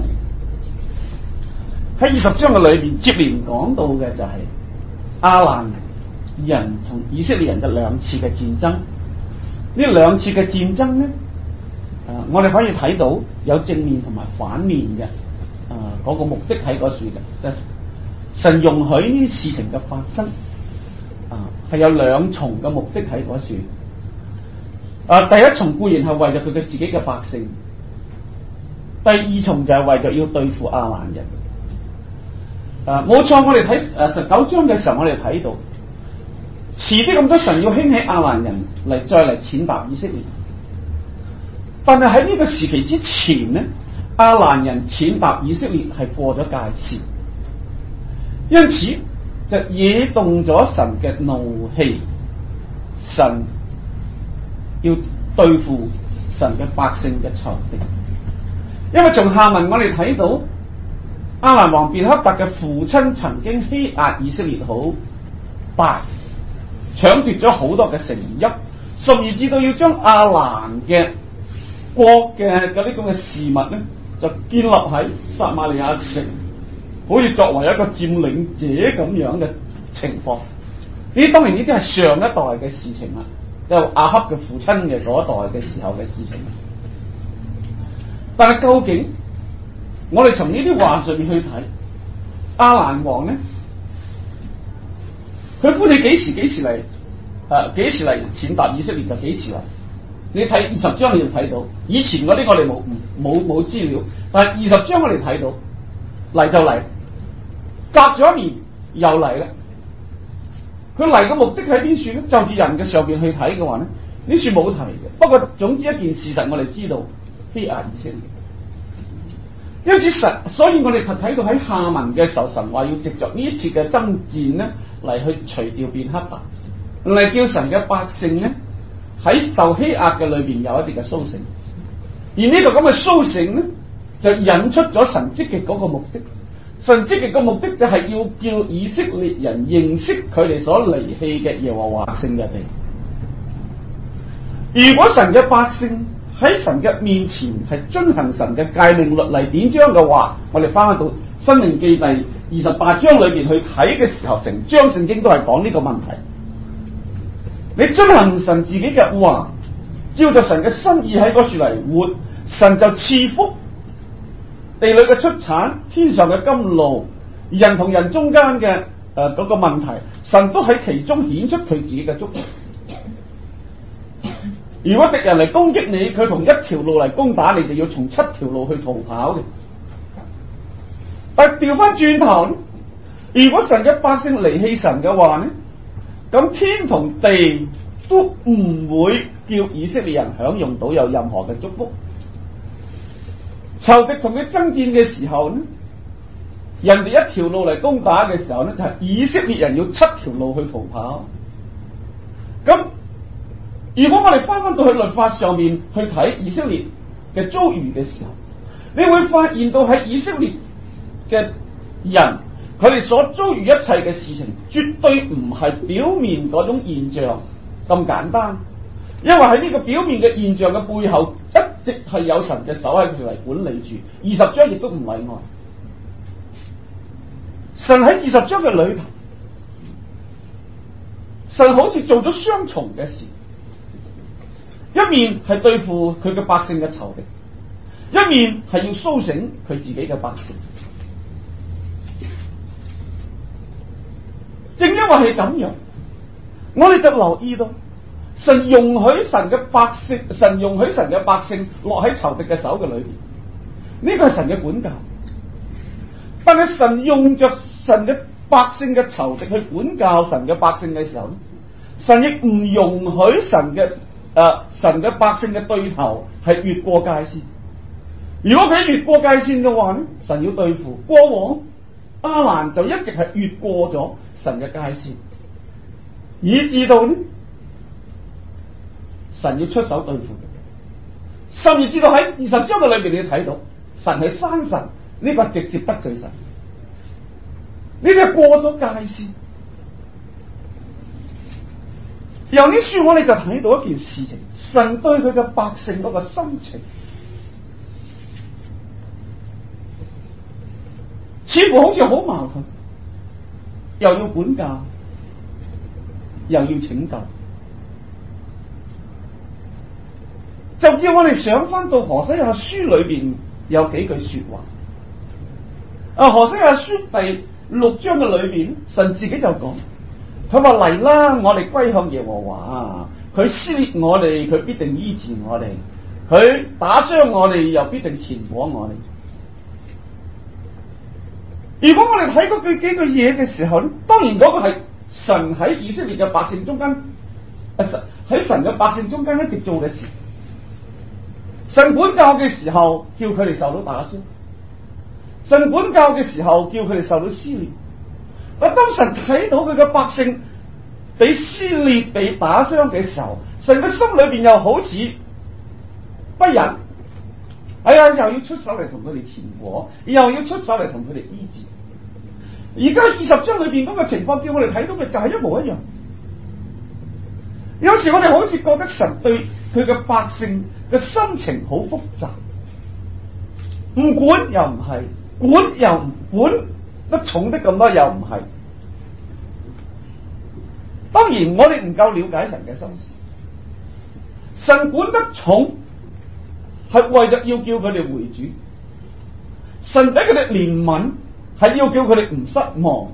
喺20章嘅裏邊接連講到嘅就係亞蘭人同以色列人嘅兩次嘅戰爭。呢兩次嘅戰爭呢， 我哋可以睇到有正面同埋反面嘅嗰個目的喺嗰處嘅，神容許呢啲事情嘅發生係有兩重嘅目的喺嗰處。第一重固然係為咗佢嘅自己嘅百姓，第二重就係為咗要對付亞蘭人。冇錯，我哋睇19章嘅時候，我哋睇到遲啲咁多神要興起亞蘭人嚟再嚟踐踏以色列，但係喺呢個時期之前呢，亞蘭人踐踏以色列係過咗界線，因此就惹動咗神嘅怒氣，神要對付神嘅百姓嘅仇敵。因為從下文我哋睇到亞蘭王便克達嘅父親曾經欺壓以色列好大，搶奪咗好多嘅城邑，甚至至到要將亞蘭嘅國嘅嗰啲咁嘅事物咧，就建立喺撒瑪利亞城，好似作為一個佔領者咁樣嘅情況。呢當然呢啲係上一代嘅事情啦，就亞哈嘅父親嘅嗰一代嘅時候嘅事情。但係究竟我哋從呢啲話上面去睇，亞蘭王咧，佢歡喜幾時嚟？幾時嚟踐踏以色列就幾時嚟。你睇20章你就睇到，以前嗰啲我哋冇資料，但係20章我哋睇到嚟就嚟，隔咗一年又嚟啦。佢嚟嘅目的喺邊處咧？就住人嘅上邊去睇嘅話咧，呢處冇提嘅。不過總之一件事實我哋知道，欺壓以色列。因此所以我哋睇到喺下文嘅時候，神話要藉着呢一次嘅爭戰咧，嚟去除掉便克達，嚟叫神嘅百姓咧喺受欺壓嘅裏邊有一啲嘅甦醒。而呢個咁嘅甦醒咧，就引出咗神積極嗰個目的。神積極嘅目的就係要叫以色列人認識佢哋所離棄嘅耶和華百姓嘅地。如果神嘅百姓喺神嘅面前係遵行神嘅誡命律例典章嘅話，我哋翻到申命記第28章裏邊去睇嘅時候，成章聖經都係講呢個問題。你遵行神自己嘅話，照着神嘅心意喺嗰處嚟活，神就賜福，地裏嘅出產，天上嘅甘露，人同人中間嘅嗰個問題，神都喺其中顯出佢自己嘅祝福。如果敵人嚟攻擊你，佢從一條路嚟攻打你，就要從7條路去逃跑嘅。但調翻轉頭，如果神嘅百姓離棄神嘅話呢，咁天同地都唔會叫以色列人享用到有任何嘅祝福。仇敵同佢爭戰嘅時候呢，人哋一條路嚟攻打嘅時候呢，就係以色列人要7條路去逃跑。咁如果我哋翻到去律法上面去睇以色列嘅遭遇嘅時候，你會發現到喺以色列嘅人，佢哋所遭遇一切嘅事情，絕對唔係表面嗰種現象咁簡單，因為喺呢個表面嘅現象嘅背後，一直係有神嘅手喺佢哋嚟管理住。20章亦都唔例外。神喺20章嘅裏頭，神好似做咗雙重嘅事。一面係對付佢嘅百姓嘅仇敵，一面係要甦醒佢自己嘅百姓。正因為係咁樣，我哋就留意到神容許神嘅百姓落喺仇敵嘅手嘅裏邊，呢個係神嘅管教。但係神用着神嘅百姓嘅仇敵去管教神嘅百姓嘅時候，神亦唔容許神嘅百姓嘅對頭係越過界線。如果佢越過界線嘅話咧，神要對付。過往亞蘭就一直係越過咗神嘅界線，以致到咧神要出手對付佢。甚至知道喺20章嘅裏邊，你睇到神係山神，呢個直接得罪神，呢啲係過咗界線。由呢書我哋就睇到一件事情，神對佢嘅百姓嗰個心情，似乎好似好矛盾，又要管教，又要拯救。 就叫我哋想翻到何西阿書裏邊有幾句說話。何西阿書第6章嘅裏邊，神自己就講，佢話嚟啦，我哋歸向耶和華，佢撕裂我哋，佢必定醫治我哋，佢打傷我哋，又必定纏裹我哋。如果我哋睇嗰幾句嘢嘅時候咧，當然嗰個係神喺以色列嘅百姓中間，喺神嘅百姓中間一直做嘅事。神管教嘅時候，叫佢哋受到打傷；神管教嘅時候，叫佢哋受到撕裂。當神睇到佢嘅百姓被撕裂、被打傷嘅時候，神嘅心裏邊又好似不忍，又要出手嚟同佢哋纏裹，又要出手嚟同佢哋醫治。而家20章裏邊嗰個情況，叫我哋睇到嘅就係一模一樣。有時我哋好似覺得神對佢嘅百姓嘅心情好複雜，唔管又唔係，管又唔管得重得咁多又唔係。當然我哋唔夠了解神嘅心思，神管得重係為咗要叫佢哋回轉，神俾佢哋憐憫係要叫佢哋唔失望。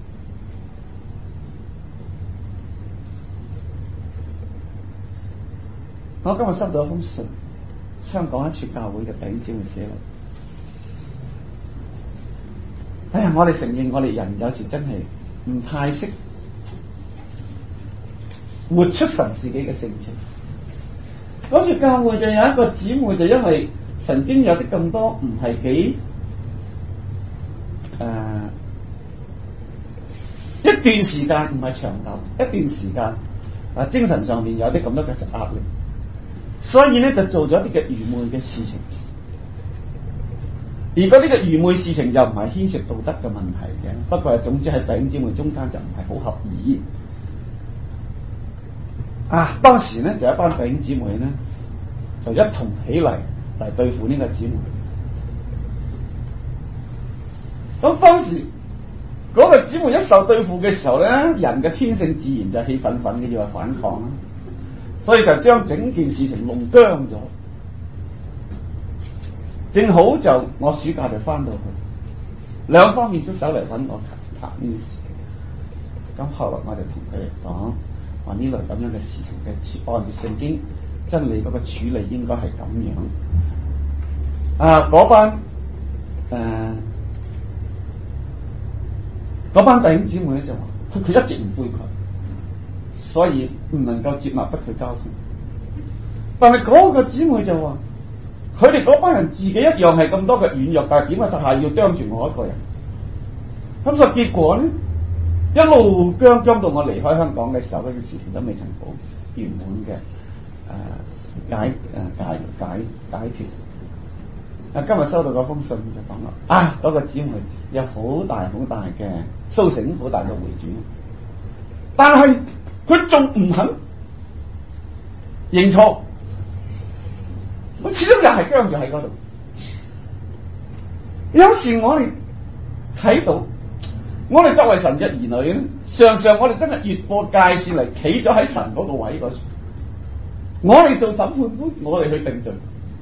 我今日收到一封信，香港一處教會嘅弟兄姊妹寫嚟。我哋承認我哋人有時真係唔太識活出神自己嘅性情。嗰處教會就有一個姊妹，就因為曾經有啲咁多唔係幾一段時間，唔係長久，一段時間精神上面有啲咁多嘅壓力，所以咧就做咗啲嘅愚昧嘅事情。而嗰啲嘅愚昧事情又唔係牽涉道德嘅問題嘅，不過係總之喺弟兄姊妹中間就唔係好合意。當時咧就一班弟兄姊妹咧就一同起嚟對付呢個姊妹。咁當時嗰個姊妹一受對付嘅時候咧，人嘅天性自然就氣憤憤嘅要反抗啦，所以就將整件事情弄僵咗。正好就我暑假就翻到去，兩方面都走嚟揾我談呢件事。咁後來我就同佢哋講，話呢類咁樣嘅事情嘅按照聖經真理嗰個處理應該係咁樣。嗰班弟兄姊妹咧就話佢一直唔悔改，所以唔能夠接納得佢交通。但係嗰個姊妹就話，佢哋嗰班人自己一樣係咁多嘅軟弱，但係點解就係要啄住我一個人？咁所以結果咧，一路僵到我離開香港嘅時候，呢件事情都未曾好圓滿嘅解決。今日收到嗰封信就講啦，嗰個姊妹有好大嘅甦醒，好大嘅回轉，但係佢仲唔肯認錯，咁始終又係僵住喺嗰度。有時我哋睇到，我哋作為神嘅兒女咧，常常我哋真係越過界線嚟，企咗喺神嗰個位嗰處，我哋做審判官，我哋去定罪。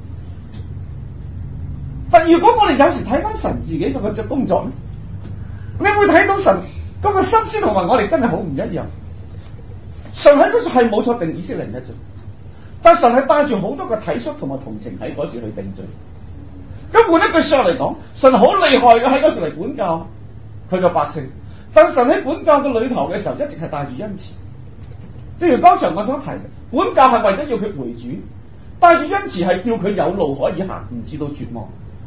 但如果我哋有時睇翻神自己嘅嗰隻工作咧，你會睇到神嗰個心思同埋我哋真係好唔一樣。神喺嗰處係冇錯定以色列人嘅罪，但神係帶住好多嘅體恤同埋同情喺嗰處去定罪。咁換一句說話嚟講，神好厲害嘅喺嗰處嚟管教佢嘅百姓，但神喺管教嘅裏頭嘅時候，一直係帶住恩慈。正如剛才我所提嘅，管教係為咗要佢回轉，帶住恩慈係叫佢有路可以行，唔至到絕望。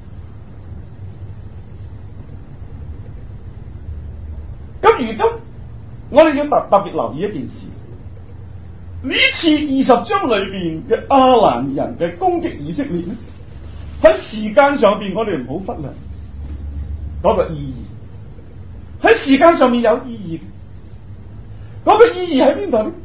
咁如今我哋要特別留意一件事，呢次20章裏邊嘅亞蘭人嘅攻擊以色列咧，喺時間上邊我哋唔好忽略嗰個意義。喺時間上面有意義，嗰個意義喺邊度咧？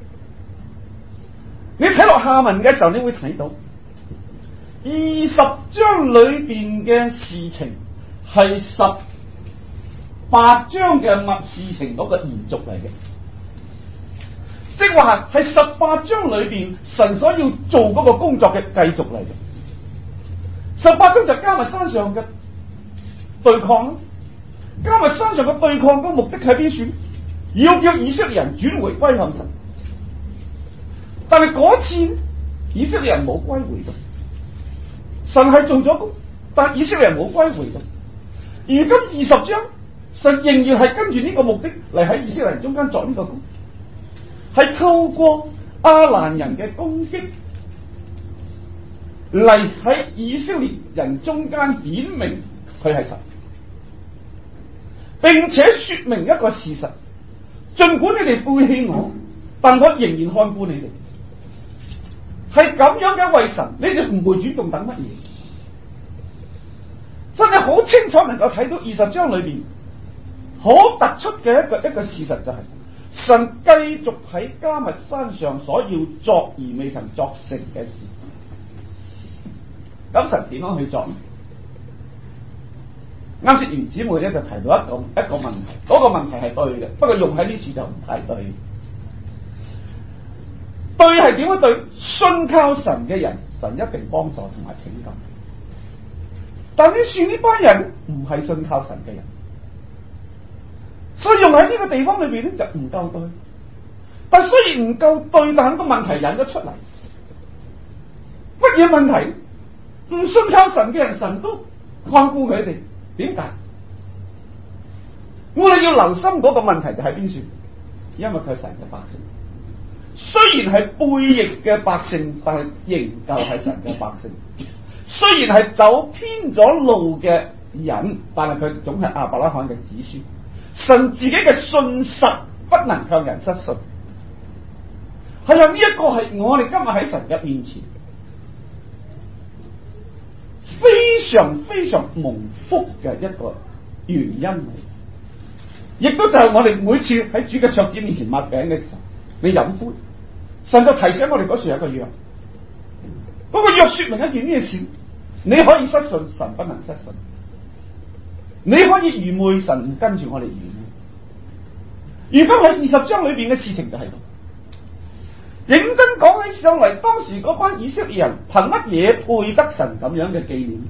你睇落下文嘅時候，你會睇到20章裏邊嘅事情係18章嘅事情嗰個延續嚟嘅。 即係話係18章裏邊神所要做嗰個工作嘅繼續嚟嘅。18章就加密山上嘅對抗咯，加密山上嘅對抗嘅目的係邊處？要叫以色列人轉回歸向神。但係嗰次以色列人冇歸回到，神係做咗工，但以色列人冇歸回到。如今20章，神仍然係跟住呢個目的嚟喺以色列人中間作呢個工，係透過亞蘭人嘅攻擊嚟喺以色列人中間顯明佢係神，並且說明一個事實：儘管你哋背棄我，但我仍然看顧你哋。係咁樣嘅為神，你哋唔會主動等乜嘢？真係好清楚能夠睇到20章裏邊好突出嘅一個事實，就係神繼續喺迦密山上所要作而未曾作成嘅事。咁神點樣去作呢？啱先袁姊妹咧就提到一個問題，嗰個問題係對嘅，不過用喺呢處就唔太對。對係點樣對？信靠神嘅人，神一定幫助同埋拯救。但呢處呢班人唔係信靠神嘅人，所以用喺呢個地方裏邊咧就唔夠對。但雖然唔夠對，但個問題引咗出嚟。乜嘢問題？唔信靠神嘅人，神都看顧佢哋。點解？我哋要留心嗰個問題就喺邊處？因為佢係神嘅百姓。雖然係背逆嘅百姓，但係仍舊係神嘅百姓。雖然係走偏咗路嘅人，但係佢總係亞伯拉罕嘅子孫。神自己嘅信實不能向人失信。係啊，呢一個係我哋今日喺神嘅面前非常非常蒙福嘅一個原因嚟，亦都就係我哋每次喺主嘅桌子面前抹餅嘅時候，你飲杯，神就提醒我哋嗰時有一個約，嗰個約說明一件咩事？你可以失信，神不能失信；你可以愚昧，神唔跟住我哋愚昧。如今喺20章裏邊嘅事情就係咁。認真講起上嚟，當時嗰班以色列人憑乜嘢配得神咁樣嘅紀念？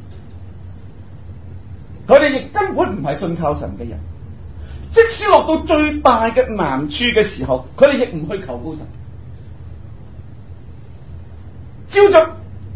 佢哋亦根本唔係信靠神嘅人。即使落到最大嘅難處嘅時候，佢哋亦唔去求告神。照着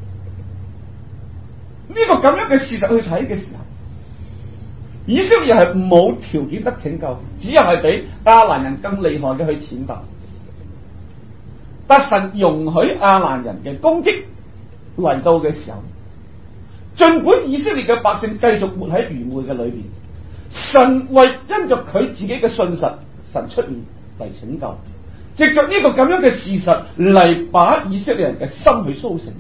呢個咁樣嘅事實去睇嘅時候，以色列人係冇條件得拯救，只有係比亞蘭人更厲害嘅去踐踏。但神容許亞蘭人嘅攻擊嚟到嘅時候，儘管以色列嘅百姓繼續活喺愚昧嘅裏邊，神為因着佢自己嘅信實，神出現嚟拯救，藉着呢個咁樣嘅事實嚟把以色列人嘅心去甦醒。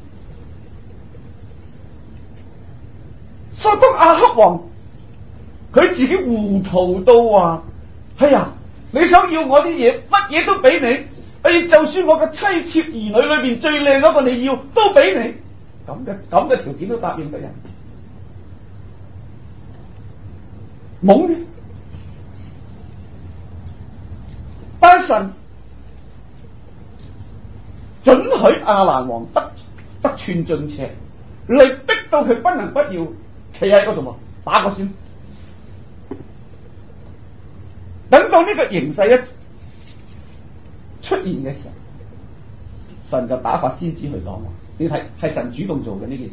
所以當亞哈王佢自己糊塗到話：哎呀，你想要我啲嘢，乜嘢都俾你。就算我嘅妻妾兒女裏邊最靚嗰個你要，都俾你，咁嘅條件都答應得人，懵嘅。但神准許亞蘭王得寸進尺，嚟逼到佢不能不要企喺嗰度打個先。等到呢個形勢一出現嘅時候，神就打發先知去講話，你睇係神主動做嘅呢件事，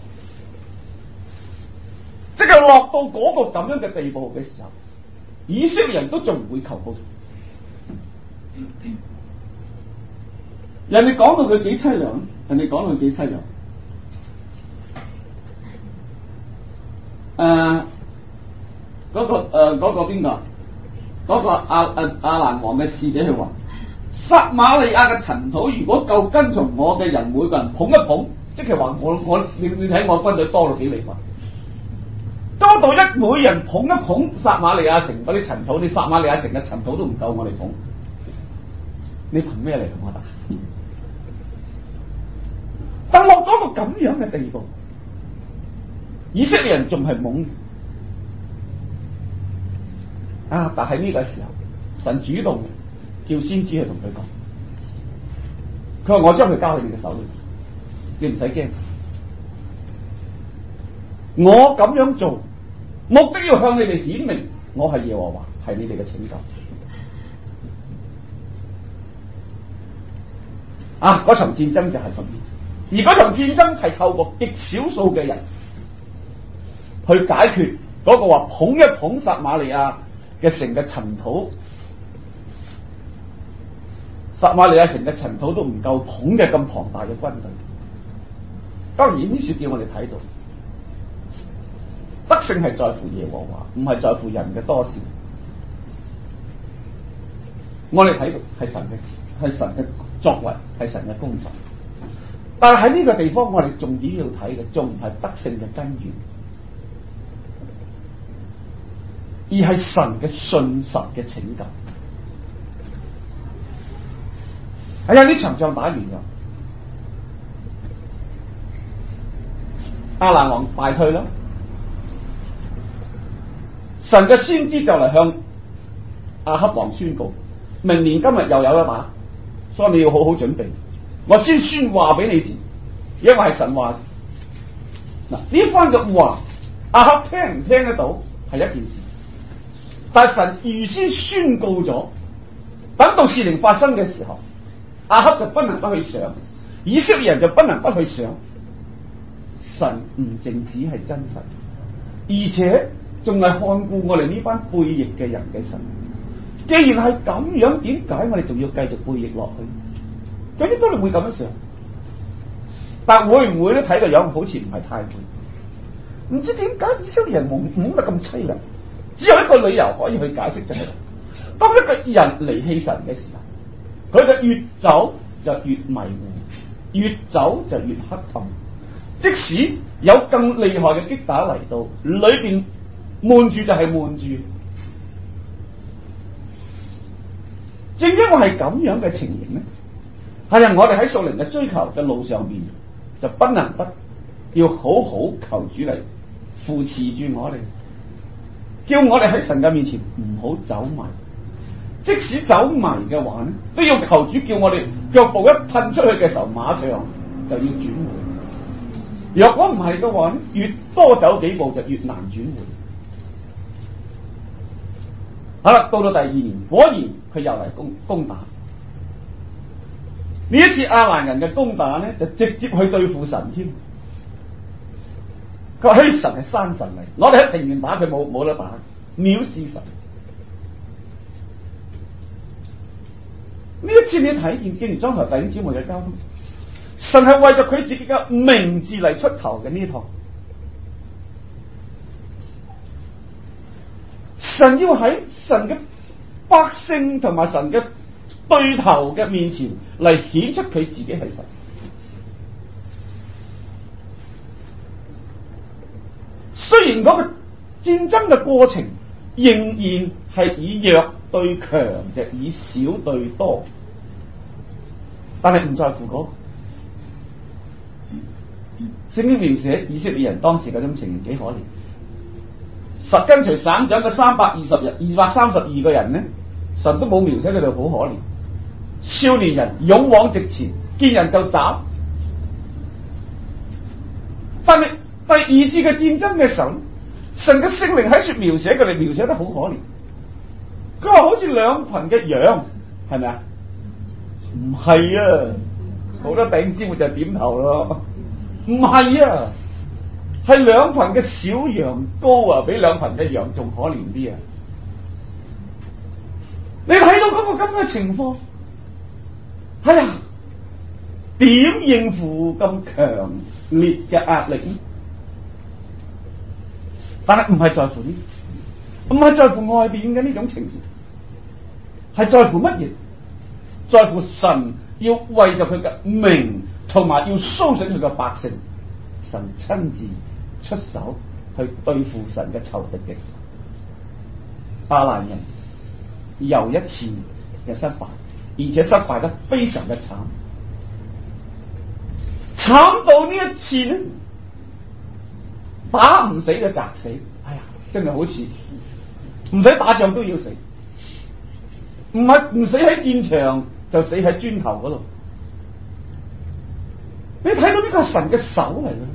即係落到嗰個咁樣嘅地步嘅時候，以色列人都仲唔會求告神。人哋講到佢幾淒涼，人哋講到佢幾淒涼。嗰個邊個？嗰個亞蘭王嘅使者去話：撒瑪利亞嘅塵土如果夠跟從我嘅人每個人捧一捧，即係話你睇我軍隊多到幾厲害，多到每人捧一捧撒瑪利亞城嗰啲塵土，你撒瑪利亞城嘅塵土都唔夠我哋捧，你憑咩嚟同我打？但落咗個咁樣嘅地步，以色列人仲係懵啊！但係呢個時候，神主動叫先知去同佢講： 佢話我將佢交喺你嘅手裏，你唔使驚。我咁樣做，目的要向你哋顯明我係耶和華，係你哋嘅拯救。啊！嗰場戰爭就係咁，而嗰場戰爭係透過極少數嘅人去解決嗰個話捧一捧撒瑪利亞嘅城嘅塵土，撒瑪利亞城嘅塵土都唔夠捧嘅咁龐大嘅軍隊。當然呢處叫我哋睇到，得勝係在乎耶和華，唔係在乎人嘅多少。我哋睇到係神嘅作為，係神嘅工作。但係喺呢個地方，我哋重點要睇嘅，仲唔係得勝嘅根源，而係神嘅信實嘅拯救。係啊，呢場仗打完咗，亞蘭王敗退啦，神嘅先知就嚟向亞哈王宣告，明年今日又有一打，所以你要好好準備。我先宣話俾你知，因為係神話。嗱，呢番嘅話，亞哈聽唔聽得到係一件事，但係神預先宣告咗，等到事情發生嘅時候，亞哈就不能不去想，以色列人就不能不去想，神唔淨止係真實，而且仲係看顧我哋呢班背逆嘅人嘅神。既然係咁樣，點解我哋仲要繼續背逆落去？佢應該會咁樣想，但會唔會咧？睇個樣好似唔係太會。唔知點解以色列人懵得咁凄涼？只有一個理由可以去解釋，就係當一個人離棄神嘅時候，佢就越走就越迷糊，越走就越黑暗。即使有更厲害嘅擊打嚟到，裏邊悶住就係悶住。正因為係咁樣嘅情形咧，係啊，我哋喺屬靈嘅追求嘅路上面，就不能不要好好求主嚟扶持住我哋，叫我哋喺神嘅面前唔好走迷。即使走迷嘅話咧，都要求主叫我哋腳步一褪出去嘅時候，馬上就要轉回。若果唔係嘅話咧，越多走幾步就越難轉回。好啦，到第二年，果然佢又嚟攻打。呢一次亞蘭人嘅攻打咧，就直接去對付神添。佢話：嘿，神係山神嚟，我哋喺平原打佢冇得打，藐視神。呢一次你睇見，既然裝頭弟兄姊妹嘅交通，神係為咗佢自己嘅名字嚟出頭嘅呢一趟。神要喺神嘅百姓同埋神嘅對頭嘅面前嚟顯出佢自己係神。雖然嗰個戰爭嘅過程仍然係以弱對強，就以少對多，但係唔在乎嗰個。聖經描寫以色列人當時嗰種情形幾可憐。跟隨省長嘅232個人呢，神都冇描寫佢哋好可憐。少年人勇往直前，見人就斬。但係第二次嘅戰爭嘅時候，神嘅聖靈喺說描寫佢哋，描寫得好可憐。佢話好似兩群嘅羊，係咪啊？唔係啊，好多弟兄姊妹就點頭咯。唔係啊，係兩群嘅小羊羔啊，比兩群嘅羊仲可憐啲啊！你睇到嗰個咁嘅情況，哎呀，點應付咁強烈嘅壓力呢？但係唔係在乎呢，唔係在乎外邊嘅呢種情形，係在乎乜嘢？在乎神要為咗佢嘅名，同埋要蘇醒佢嘅百姓，神親自出手去對付神嘅仇敵嘅時候，亞蘭人又一次嘅失敗，而且失敗得非常嘅慘，慘到呢一次呢，打唔死就砸死。哎呀，真係好似唔使打仗都要死，唔係唔死喺戰場就死喺磚頭嗰度。 你睇到呢個係神嘅手嚟嘅。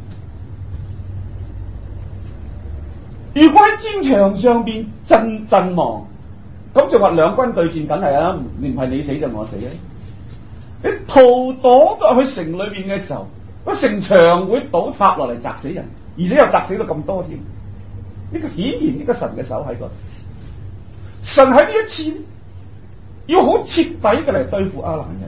如果喺戰場上邊陣亡，咁就話兩軍對戰，梗係啊，唔係你死就我死啊！你逃躲咗去城裏邊嘅時候，個城牆會倒塌落嚟砸死人，而且又砸死到咁多添。呢個顯然呢個神嘅手喺度。神喺呢一次要好徹底嘅嚟對付亞蘭人。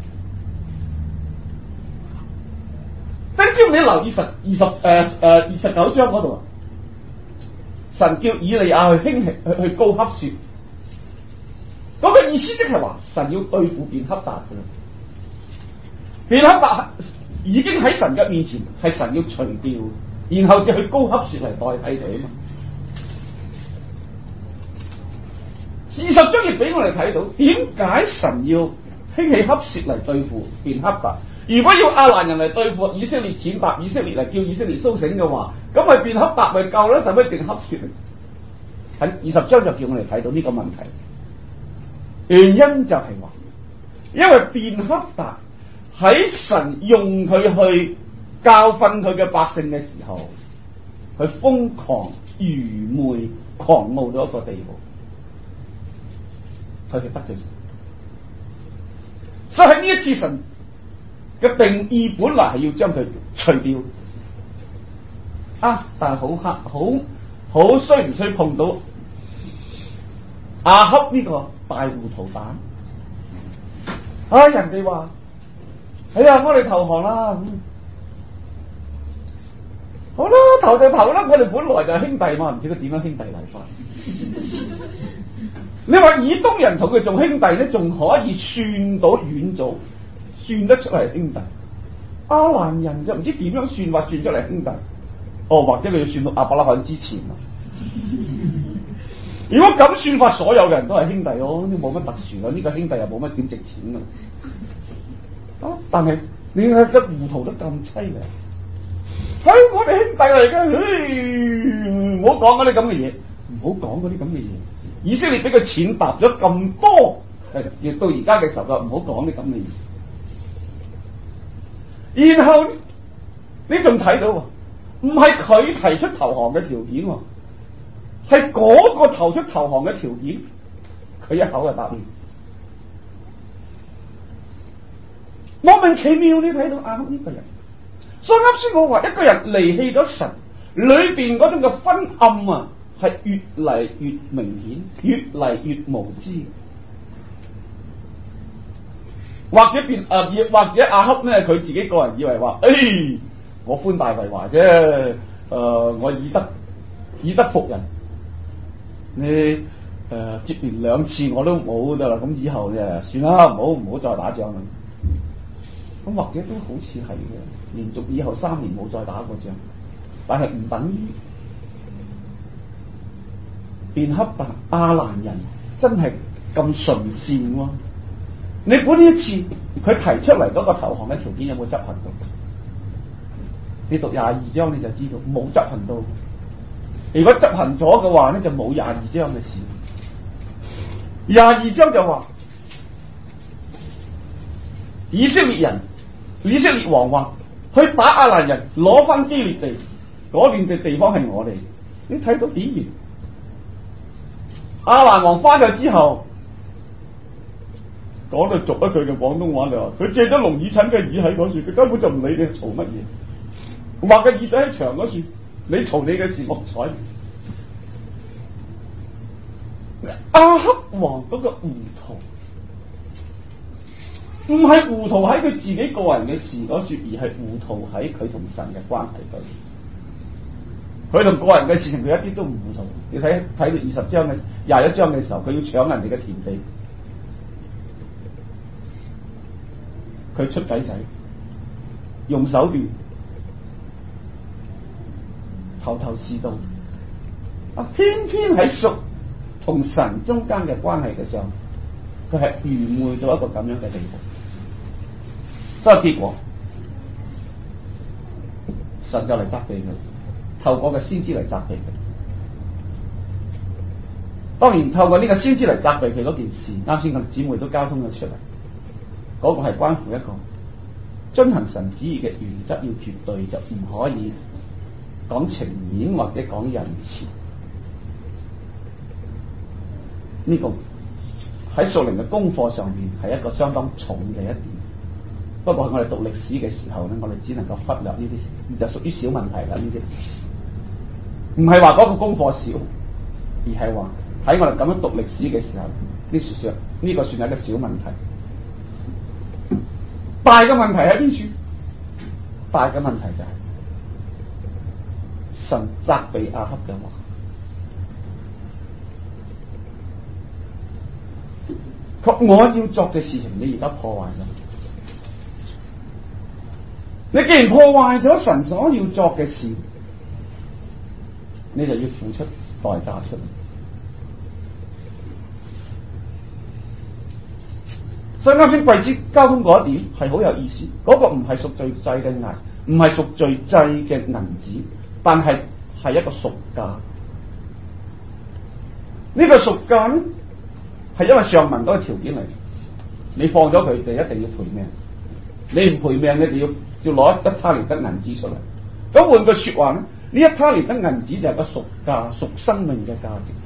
等朝你留意29章嗰度，神叫以利亞去興起去膏黑雪，嗰個意思即係話神要對付便哈達嘅。便哈達已經喺神嘅面前，係神要除掉，然後就去膏黑雪嚟代替佢啊嘛。20章亦俾我哋睇到點解神要興起黑雪嚟對付便哈達。如果要亞蘭人嚟對付以色列踐踏以色列嚟叫以色列甦醒嘅話，咁咪便哈達咪夠啦，使乜定黑雪嚟？喺20章就叫我哋睇到呢個問題。原因就係話，因為便哈達喺神用佢去教訓佢嘅百姓嘅時候，佢瘋狂愚昧狂傲到一個地步，佢哋得罪神。所以喺呢一次神嘅定義本來係要將佢除掉啊，但係好衰唔衰碰到亞哈呢個大糊塗蛋啊！人哋話：哎呀，我哋投降啦！好啦，投就投啦，我哋本來就係兄弟嘛，唔知佢點樣兄弟嚟法。你話以東人同佢做兄弟咧，仲可以算到遠祖，算得出嚟兄弟。亞蘭人就唔知點樣算法算出嚟兄弟。哦，或者佢要算到亞伯拉罕之前啊。如果咁算法，所有嘅人都係兄弟咯，冇乜特殊嘅，呢個兄弟又冇乜點值錢嘅。啊，但係你係個糊塗得咁淒涼。我哋兄弟嚟嘅，唔好講嗰啲咁嘅嘢，唔好講嗰啲咁嘅嘢。以色列俾佢踐踏咗咁多，亦到而家嘅時候就唔好講啲咁嘅嘢。然後你仲睇到，唔係佢提出投降嘅條件，係嗰個提出投降嘅條件，佢一口就答應。莫名其妙，你睇到亞哈呢個人。所以啱先我話一個人離棄咗神，裏邊嗰種嘅昏暗啊，係越嚟越明顯，越嚟越無知。或者亞哈咧，佢自己個人以為話：我寬大為懷啫，我以德服人。你接連2次我都冇㗎啦，咁以後啫算啦，唔好再打仗啦。咁或者都好似係嘅，連續以後3年冇再打過仗，但係唔等於便哈達亞蘭人真係咁純善喎。你估呢一次佢提出嚟嗰個投降嘅條件有冇執行到？你讀22章你就知道冇執行到。如果執行咗嘅話咧，就冇22章嘅事。22章就話以色列王話去打亞蘭人，攞翻基列地，嗰邊嘅地方係我哋。你睇到顯然亞蘭王翻咗之後，講到俗一句嘅廣東話就話：佢借咗龍耳陳嘅耳喺嗰處，佢根本就唔理你嘈乜嘢，畫個耳仔喺牆嗰處，你嘈你嘅事，我唔睬。亞哈王嗰個糊塗，唔係糊塗喺佢自己個人嘅事嗰處，而係糊塗喺佢同神嘅關係嗰處。佢同個人嘅事情，佢一啲都唔糊塗。你睇到20章嘅21章嘅時候，佢要搶人哋嘅田地，佢出計仔，用手段，頭是道。偏偏喺屬同神中間嘅關係嘅上，佢係愚昧到一個咁樣嘅地步。所以結果，神就嚟責備佢，透過個先知嚟責備佢。當然，透過呢個先知嚟責備佢嗰件事，啱先個姊妹都交通咗出嚟。嗰個係關乎一個遵行神旨意嘅原則要絕對，就唔可以講情面或者講仁慈。呢、個喺屬靈嘅功課上面係一個相當重嘅一點。不過我哋讀歷史嘅時候咧，我哋只能夠忽略呢啲，就屬於小問題啦。呢啲唔係話嗰個功課少，而係話喺我哋咁樣讀歷史嘅時候，呢個算係一個小問題。大嘅問題喺邊處？大嘅問題就係神責備亞哈嘅話，佢我要作嘅事情，你而家破壞咗。你既然破壞咗神所要作嘅事，你就要付出代價出嚟。所以啱先貴子交通嗰一點係好有意思，嗰、個唔係贖罪祭嘅銀，唔係贖罪祭嘅銀子，但係係一個贖價。呢個贖價咧係因為上文嗰個條件嚟，你放咗佢哋一定要賠命，你唔賠命你就要攞一他連得銀子出嚟。咁換句說話咧，呢一他連得銀子就係個贖價，贖生命嘅價值。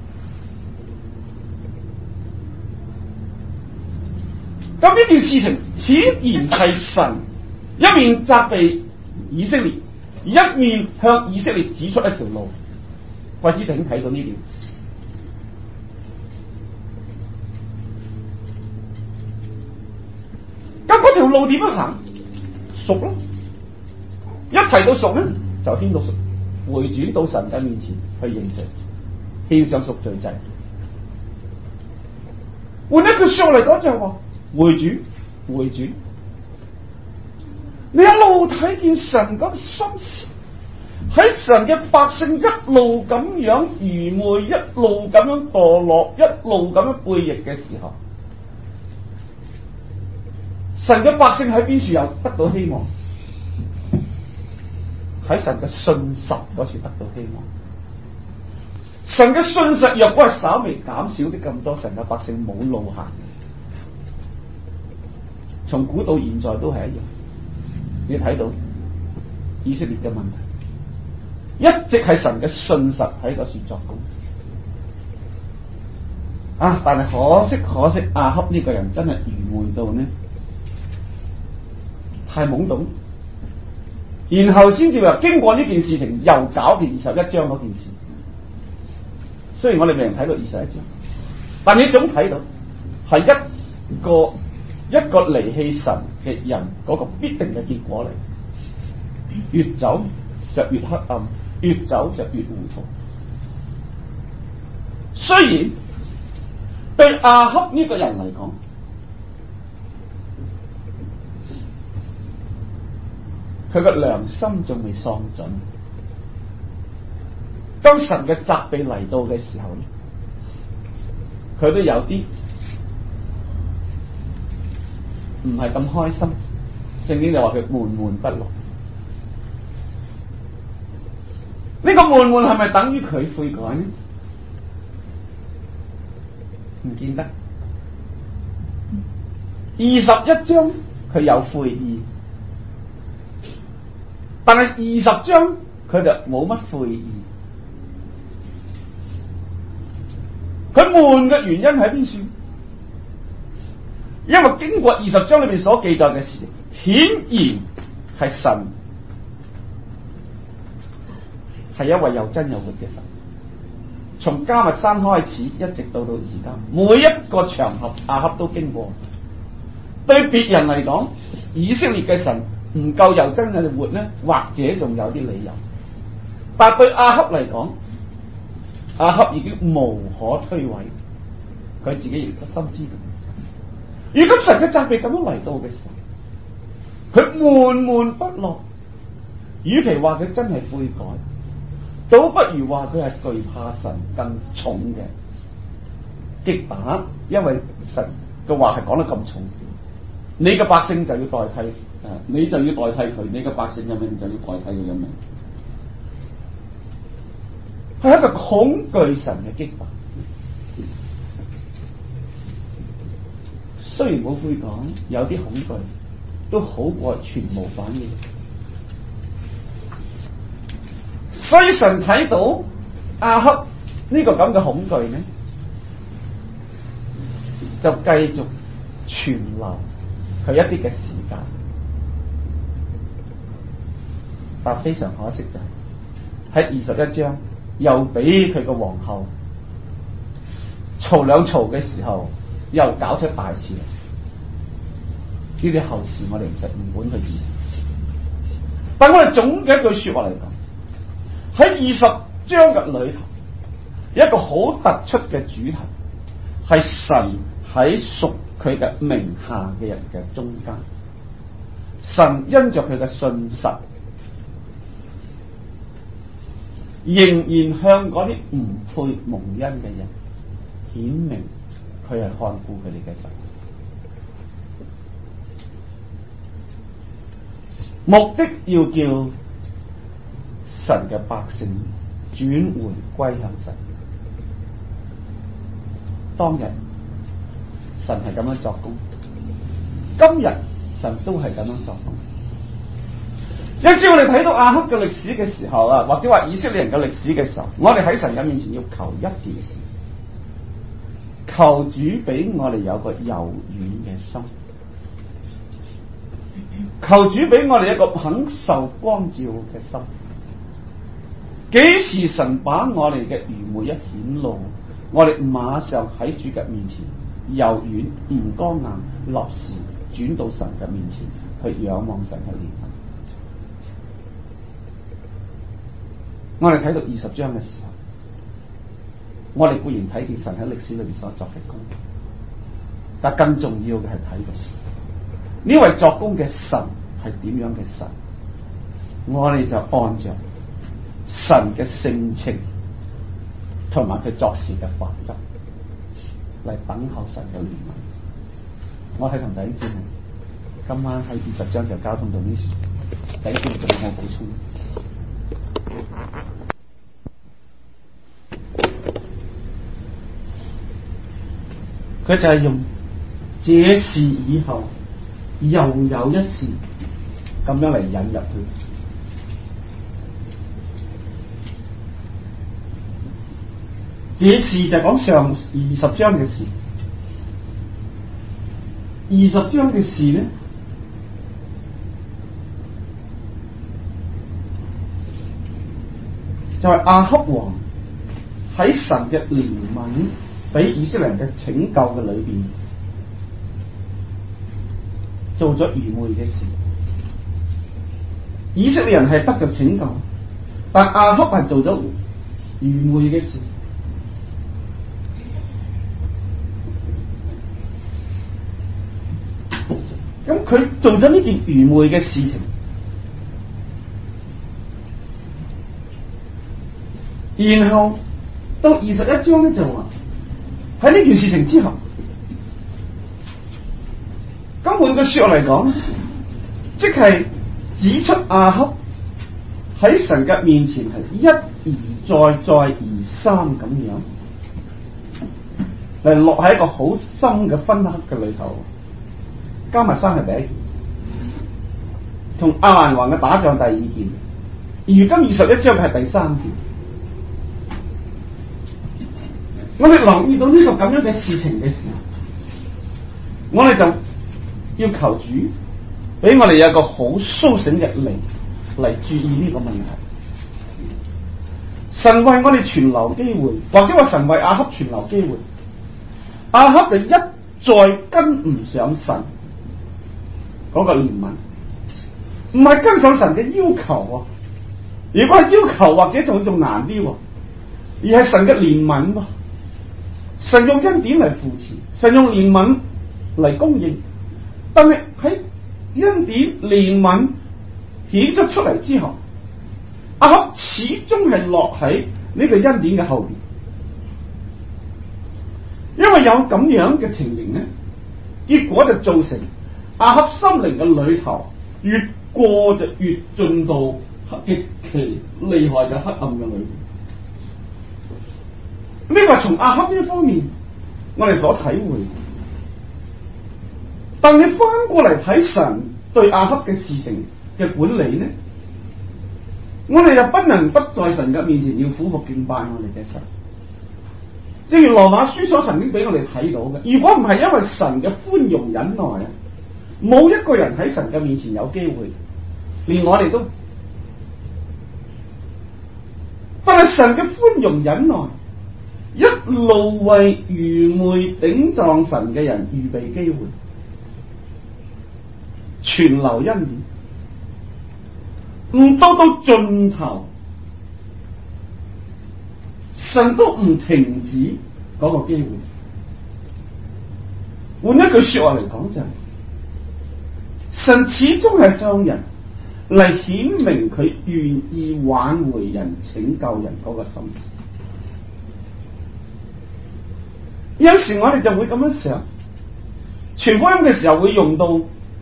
咁呢件事情顯然係神一面責備以色列，一面向以色列指出一條路。貴子弟兄睇到呢點，咁嗰條路點樣行？贖咯，一提到贖咧，就牽到贖，回轉到神嘅面前去認罪，獻上贖罪祭。換一句說嚟講就係話，回轉，回轉。你一路睇見神嗰個心思，喺神嘅百姓一路咁樣愚昧，一路咁樣墮落，一路咁樣背逆嘅時候，神嘅百姓喺邊處又得到希望？喺神嘅信實嗰處得到希望。神嘅信實若果係稍微減少啲咁多，神嘅百姓冇路行。從古到現在都係一樣，你睇到以色列嘅問題，一直係神嘅信實喺嗰處作工。但係可惜亞哈呢個人真係愚昧到呢，太懵懂，然後先至話經過呢件事情又搞掂21章嗰件事。雖然我哋未能睇到21章，但你總睇到係一個離棄神嘅人嗰個必定嘅結果嚟。越走就越黑暗，越走就越糊塗。雖然對亞哈呢個人嚟講，佢嘅良心仲未喪盡，當神嘅責備嚟到嘅時候咧，佢都有啲唔係咁開心。聖經就話佢悶悶不樂。呢個悶悶係咪等於佢悔改呢？唔見得。21章佢有悔意，但係20章佢就冇乜悔意。佢悶嘅原因喺邊處？因為經過20章裏面所記載嘅事情，顯然係神係一位又真又活嘅神。從迦密山開始，一直到而家，每一個場合亞哈都經過。對別人嚟講，以色列嘅神唔夠又真又活呢，或者仲有啲理由。但對亞哈嚟講，亞哈已經無可推諉，佢自己亦都深知。如果神嘅責備咁樣嚟到嘅時候，佢悶悶不樂，與其話佢真係悔改，倒不如話佢係懼怕神更重嘅擊打，因為神嘅話係講得咁重，你嘅百姓就要代替，你就要代替佢，你嘅百姓嘅命就要代替佢嘅命，係一個恐懼神嘅擊打。雖然冇悔改，有啲恐懼， 都好過全無反應。所以神睇到亞哈呢個咁嘅恐懼呢，就繼續存留佢一啲嘅時間。但非常可惜就係喺21章又俾佢個皇后嘈兩嘈嘅時候，又搞出大事嚟。呢啲後事我哋唔管佢意思，但我哋總嘅一句說話嚟講，喺20章嘅裏頭，一個好突出嘅主題係神喺屬佢嘅名下嘅人嘅中間，神因着佢嘅信實，仍然向嗰啲唔配蒙恩嘅人顯明佢係看顧佢哋嘅神，目的要叫神嘅百姓轉回歸向神。當日神係咁樣作工，今日神都係咁樣作工。因此我哋睇到亞哈嘅歷史嘅時候啊，或者話以色列人嘅歷史嘅時候，我哋喺神嘅面前要求一件事，求主俾我哋有個柔軟嘅心，求主俾我哋一個肯受光照嘅心。幾時神把我哋嘅愚昧一顯露，我哋馬上喺主嘅面前柔軟唔剛硬，立時轉到神嘅面前去仰望神嘅憐憫。我哋睇到20章嘅時候，我哋固然睇見神喺歷史裏面所作嘅工，但更重要嘅係睇到呢位作工嘅神係點樣嘅神，我哋就按照神嘅性情同埋佢作事嘅法則嚟等候神嘅憐憫。我係同弟兄姊妹今晚喺20章就交通到呢處，弟兄姊妹有冇補充？佢就係用這事以後又有一事咁樣嚟引入佢。這事就講上20章嘅事，20章嘅事呢，就係亞哈王喺神嘅憐憫俾以色列人嘅拯救嘅裏邊，做咗愚昧嘅事。以色列人係得咗拯救，但亞哈係做咗愚昧嘅事。咁佢做咗呢件愚昧嘅事情，然後到21章咧就話喺呢件事情之後，咁換句說話嚟講，即係指出亞哈喺神嘅面前係一而再再而三咁樣嚟落喺一個好深嘅昏黑嘅裏頭。加密山係第一件，同亞蘭王嘅打仗第2件，如今21章係第3件。我哋留意到呢個咁樣嘅事情嘅時候，我哋就要求主俾我哋有一個好蘇醒嘅靈嚟注意呢個問題。神為我哋存留機會，或者話神為亞哈存留機會，亞哈就一再跟唔上神嗰個憐憫，唔係跟上神嘅要求啊！如果係要求，或者仲難啲，而係神嘅憐憫。神用恩典嚟扶持，神用憐憫嚟供應，但係喺恩典憐憫顯出嚟之後，亞哈始終係落喺呢個恩典嘅後邊，因為有咁樣嘅情形呢，結果就造成亞哈心靈嘅裏頭越過就越進到極其厲害嘅黑暗嘅裏邊。呢個係從亞哈呢方面我哋所體會，但你翻過嚟睇神對亞哈嘅事情嘅管理呢？我哋又不能不在神嘅面前要俯伏敬拜我哋嘅神。正如羅馬書所曾經俾我哋睇到嘅，如果唔係因為神嘅寬容忍耐啊，冇一個人喺神嘅面前有機會，連我哋都。但係神嘅寬容忍耐，一路為愚昧頂撞神嘅人預備機會，存留恩典，唔到盡頭，神都唔停止嗰個機會。換一句說話嚟講就係，神始終係將人嚟顯明佢願意挽回人、拯救人嗰個心思。有時我哋就會咁樣想，傳福音嘅時候會用到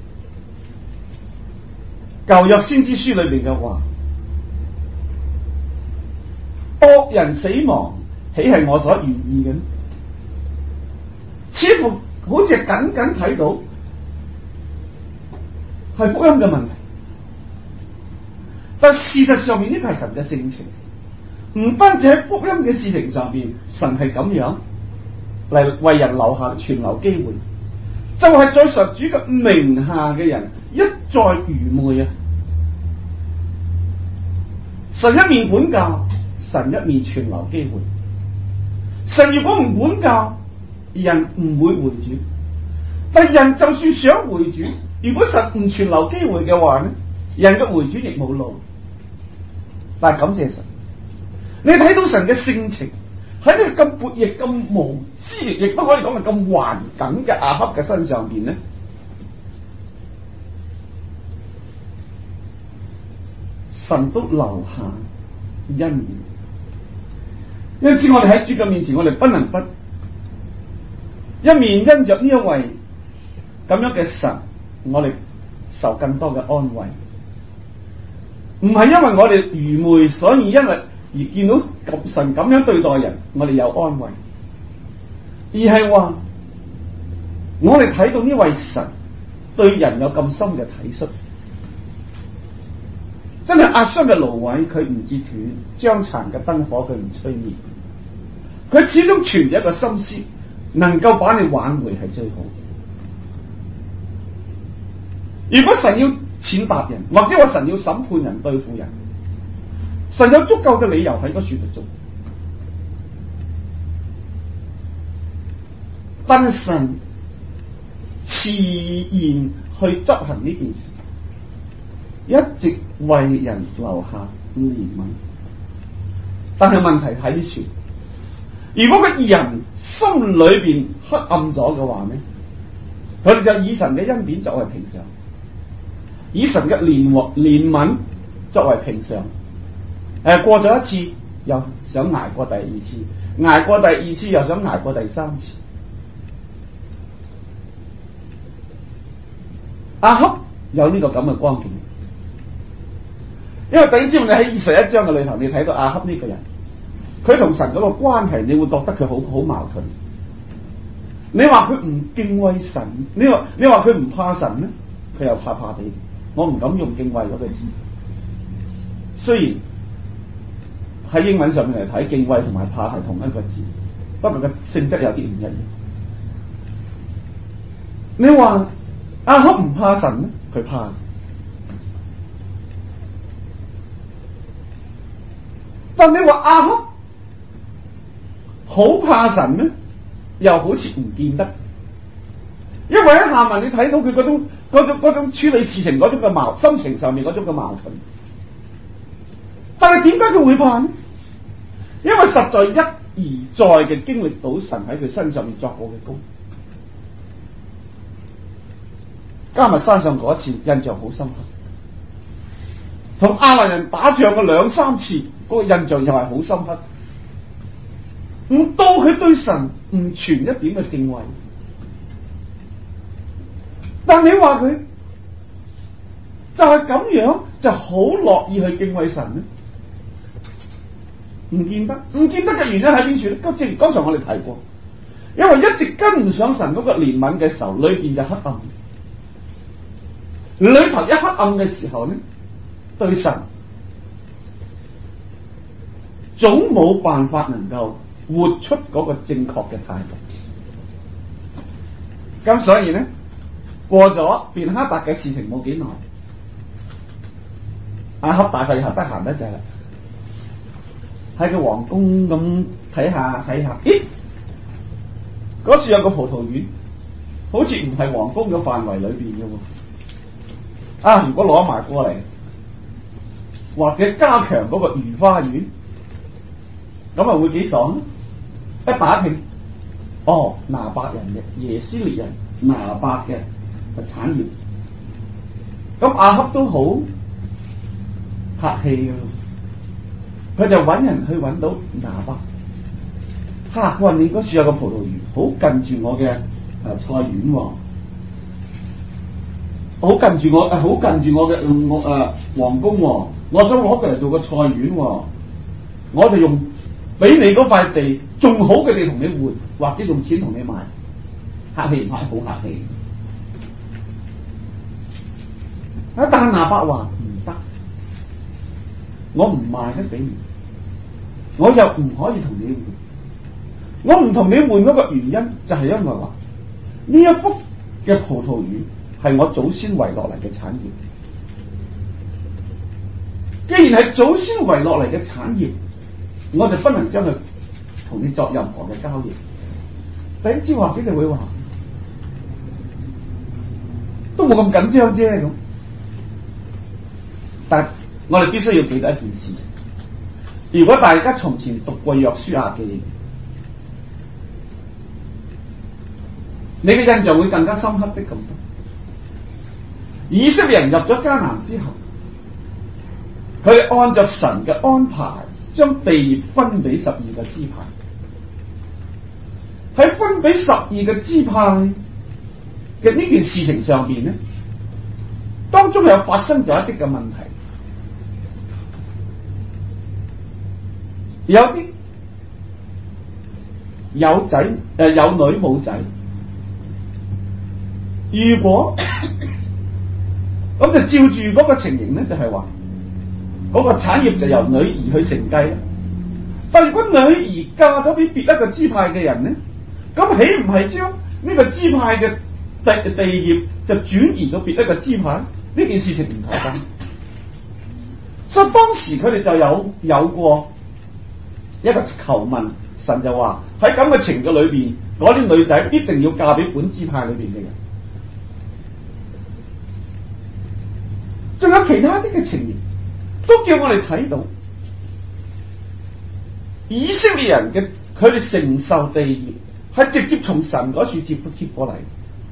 舊約先知書裏邊嘅話：惡人死亡，豈係我所願意嘅呢？似乎好似係僅僅睇到係福音嘅問題。但事實上面呢個係神嘅性情，唔單止喺福音嘅事情上邊，神係咁樣嚟為人留下存留機會，就係在上主嘅名下嘅人一再愚昧啊！神一面管教，神一面存留機會。神如果唔管教，人唔會回轉；但人就算想回轉，如果神唔存留機會嘅話呢，人嘅回轉亦冇路。但係感謝神，你睇到神嘅性情喺呢個咁悖逆、咁無知，亦都可以講係咁頑梗嘅亞哈嘅身上邊呢，神都留下恩典。因此我哋喺主嘅面前，我哋不能不一面因着呢一位咁樣嘅神，我哋受更多嘅安慰。唔係因為我哋愚昧，所以因為而見到神咁樣對待人，我哋有安慰，而係話我哋睇到呢位神對人有咁深嘅體恤，真係壓傷嘅蘆葦佢唔折斷，將殘嘅燈火佢唔吹滅，佢始終存着一個心思，能夠把你挽回係最好。如果神要踐踏人，或者話神要審判人、對付人，神有足夠嘅理由喺嗰處度做。但係神遲延去執行呢件事，一直為人留下憐憫。但係問題喺呢處，如果個人心裏邊黑暗咗嘅話呢，佢哋就以神嘅恩典作為平常，以神嘅憐憫作為平常。過咗一次又想捱過第二次，捱過第二次又想捱過第三次。亞哈有呢個咁嘅光景，因為弟兄姊妹你喺21章嘅裏頭，你睇到亞哈呢個人，佢同神嗰個關係，你會覺得佢好矛盾。你話佢唔敬畏神，你話佢唔怕神咧，佢又怕怕地。我唔敢用敬畏嗰個字，雖然喺英文上面嚟睇，敬畏同埋怕係同一個字，不過個性質有啲唔一樣。你話亞哈唔怕神咧，佢怕；但你話亞哈好怕神咧，又好似唔見得。因為喺下文你睇到佢嗰種處理事情嗰種嘅心情上面嗰種嘅矛盾。但係點解佢會怕呢？因為實在一而再嘅經歷到神喺佢身上面作過嘅功。迦密山上嗰一次印象好深刻，同亞蘭人打仗嘅2、3次，嗰個印象又係好深刻。唔到佢對神唔存一點嘅敬畏。但你話佢就係咁樣就好樂意去敬畏神咧？唔見得嘅原因喺邊處咧？正如剛才我哋提過，因為一直跟唔上神嗰個憐憫嘅時候，裏邊就黑暗。 裏頭一黑暗嘅時候呢，對神總冇辦法能夠活出嗰個正確嘅態度。咁所以呢，過咗便哈達嘅事情冇幾耐，亞哈大衛後得閒得滯啦，喺個皇宮咁睇下，咦，嗰處有個葡萄園，好似唔係皇宮嘅範圍裏邊嘅喎。啊，如果攞埋過嚟，或者加強嗰個御花園，咁啊會幾爽呢？一打聽，哦，拿伯人嘅耶斯列人拿伯嘅產業，咁亞哈都好客氣嘅，佢就揾人去揾到拿伯。佢話你嗰處有個葡萄園，好近住我嘅菜園喎，好近住我嘅皇宮喎，我想攞佢嚟做個菜園喎，我就用俾你嗰塊地仲好嘅地同你換，或者用錢同你買，客氣唔係好客氣。但係拿伯話唔得，我唔賣得俾你，我又唔可以同你換。我唔同你換嗰個原因就係因為話呢一幅嘅葡萄園係我祖先遺落嚟嘅產業。既然係祖先遺落嚟嘅產業，我就不能將佢同你作任何嘅交易。第一朝或者你會話都冇咁緊張啫咁，但我哋必須要記得一件事，如果大家從前讀過約書亞記，你嘅印象會更加深刻的咁多。以色列人入咗迦南之後，佢哋按照神嘅安排，將地業分俾12個支派。喺分俾12個支派嘅呢件事情上邊呢，當中有發生咗一啲嘅問題，有啲有仔有女冇仔。如果咁就照住嗰個情形咧，就係話嗰個產業就由女兒去承繼啦。但如果女兒嫁咗俾別一個支派嘅人咧，咁豈唔係將呢個支派嘅地業就轉移到別一個支派？呢件事情唔妥當。所以當時佢哋就有過一個求問，神就話喺咁嘅情嘅裏邊，嗰啲女仔必定要嫁俾本支派裏邊嘅人。仲有其他啲嘅情形，都叫我哋睇到以色列人嘅佢哋承受地業係直接從神嗰處接過嚟。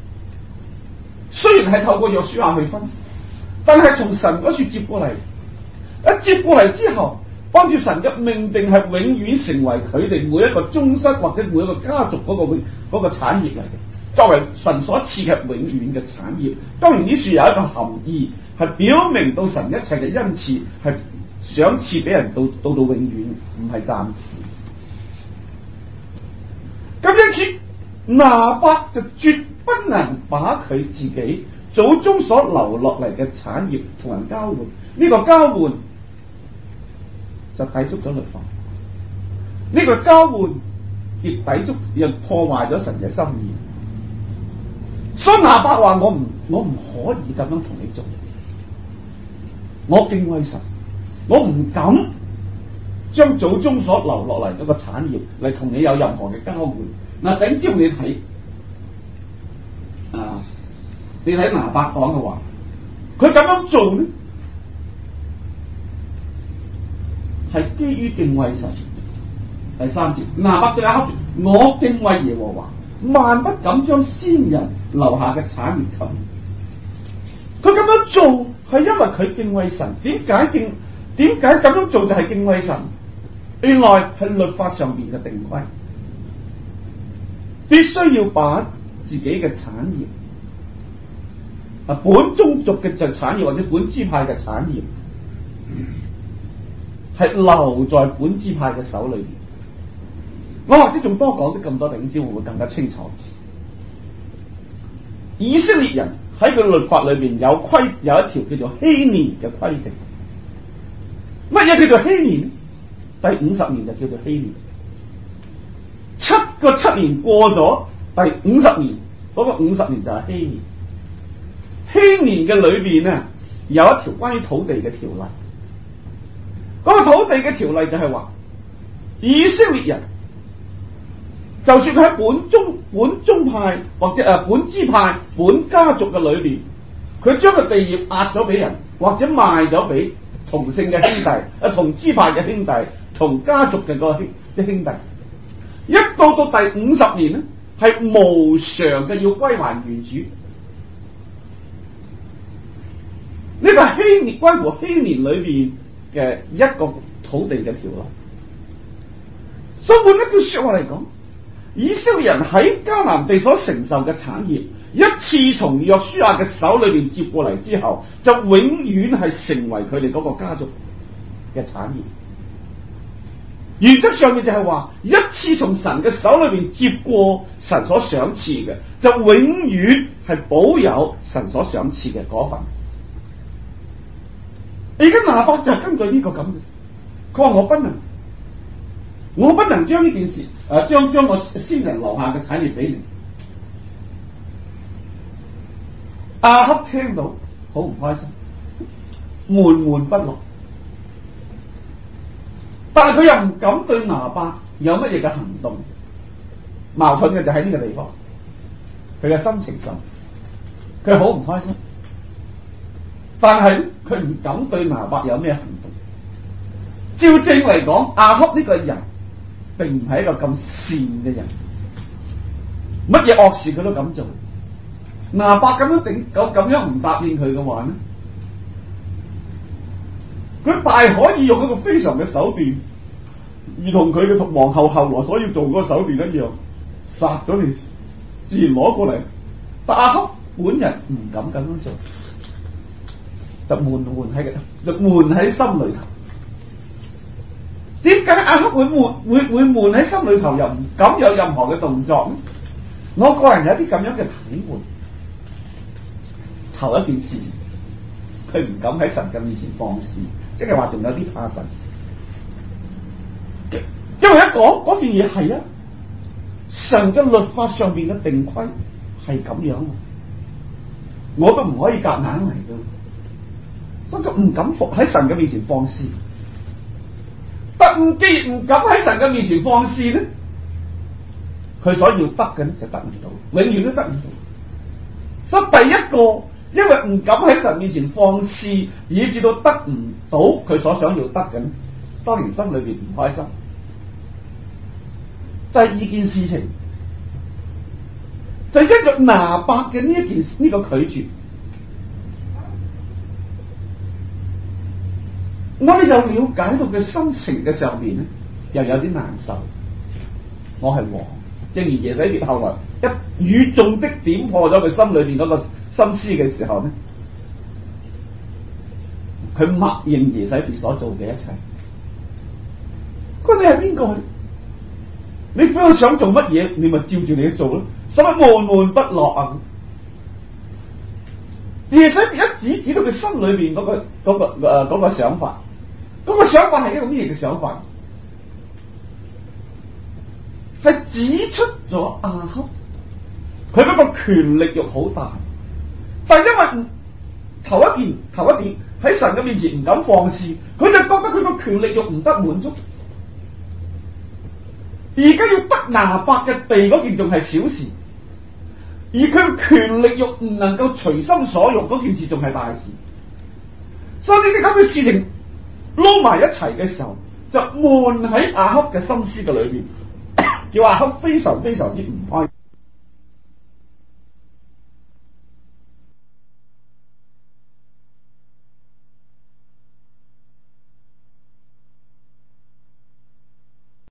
雖然係透過約書亞去分，但係從神嗰處接過嚟。一接過嚟之後，按照神嘅命定係永遠成為佢哋每一個宗室或者每一個家族嗰個產業嚟嘅，作為神所賜嘅永遠嘅產業。當然呢處有一個含義，係表明到神一切嘅恩賜係想賜俾人到永遠，唔係暫時。咁因此拿伯就絕不能把佢自己祖宗所留落嚟嘅產業同人交換，呢個交換就抵觸咗律法，呢個交換亦抵觸又破壞咗神嘅心意。所以拿伯話我唔可以咁樣同你做，我敬畏神，我唔敢將祖宗所留落嚟嗰個產業嚟同你有任何嘅交換。嗱，等朝你睇拿伯講嘅話，佢咁樣做呢，係基於敬畏神。第3節，拿伯對亞哈說：我敬畏耶和華，萬不敢將先人留下嘅產業給你。佢咁樣做係因為佢敬畏神。點解咁樣做就係敬畏神？原來係律法上邊嘅定規，必須要把自己嘅產業本宗族嘅產業或者本支派嘅產業係留在本支派嘅手裏邊。我或者仲多講啲咁多頂招，會更加清楚。以色列人喺佢律法裏邊有一條叫做禧年嘅規定。乜嘢叫做禧年？第50年就叫做禧年。7年過咗，第50年嗰個50年就係禧年。禧年嘅裏邊咧有一條關於土地嘅條例。嗰個土地嘅條例就係話，以色列人就算佢喺本宗派或者本支派本家族嘅裏邊，佢將個地業押咗俾人，或者賣咗俾同姓嘅兄弟、同支派嘅兄弟、同家族嘅個兄弟，一到第50年咧，係無償嘅要歸還原主。呢個係禧年，關乎禧年裏邊嘅一個土地嘅條例。所以換一句說話嚟講，以色列人喺迦南地所承受嘅產業，一次從約書亞嘅手裏邊接過嚟之後，就永遠係成為佢哋嗰個家族嘅產業。原則上面就係話，一次從神嘅手裏邊接過神所賞賜嘅，就永遠係保有神所賞賜嘅嗰份。而家拿伯就係根據呢個咁嘅，佢話我不能將呢件事將我先人留下嘅產業俾你。亞哈聽到好唔開心，悶悶不樂，但係佢又唔敢對拿伯有乜嘢嘅行動。矛盾嘅就喺呢個地方，佢嘅心情上，佢好唔開心，但係佢唔敢對拿伯有咩行動。照正嚟講，亞哈呢個人並唔係一個咁善嘅人，乜嘢惡事佢都敢做。拿伯咁樣唔答應佢嘅話呢，佢大可以用一個非常嘅手段，如同佢嘅皇后後來所要做嗰個手段一樣，殺咗你，自然攞過嚟。但亞哈本人唔敢咁樣做，就悶喺心裏頭。點解亞哈會悶喺心裏頭，又唔敢有任何嘅動作呢？我個人有啲咁樣嘅體會。頭一件事，佢唔敢喺神嘅面前放肆，即係話仲有啲怕神。因為一講嗰件嘢係神嘅律法上邊嘅定規係咁樣，我都唔可以夾硬嚟嘅，所以佢唔敢服喺神嘅面前放肆。但既然唔敢喺神嘅面前放肆咧，佢所要得嘅咧就得唔到，永遠都得唔到。所以第一個，因為唔敢喺神面前放肆，以致到得唔到佢所想要得嘅，當然心裏邊唔開心。第二件事情就因着拿伯嘅呢個拒絕，我哋又了解到佢心情嘅上邊咧，又有啲難受。我係王，正如耶洗別後來一語中的點破咗佢心裏邊嗰個心思嘅時候咧，佢默認耶洗別所做嘅一切。佢你係邊個？你非想做乜嘢，你咪照住你去做咯，使乜悶悶不樂啊？耶洗別一指到佢心裏邊嗰個想法，嗰個想法係一個咩嘅想法？係指出咗亞哈佢嗰個權力欲好大，但係因為頭一點喺神嘅面前唔敢放肆，佢就覺得佢個權力欲唔得滿足。而家要得拿伯嘅地嗰件仲係小事，而佢嘅權力欲唔能夠隨心所欲嗰件事仲係大事。所以呢啲咁嘅事情撈埋一齊嘅時候，就悶喺亞哈嘅心思嘅裏邊，叫亞哈非常非常之唔開心。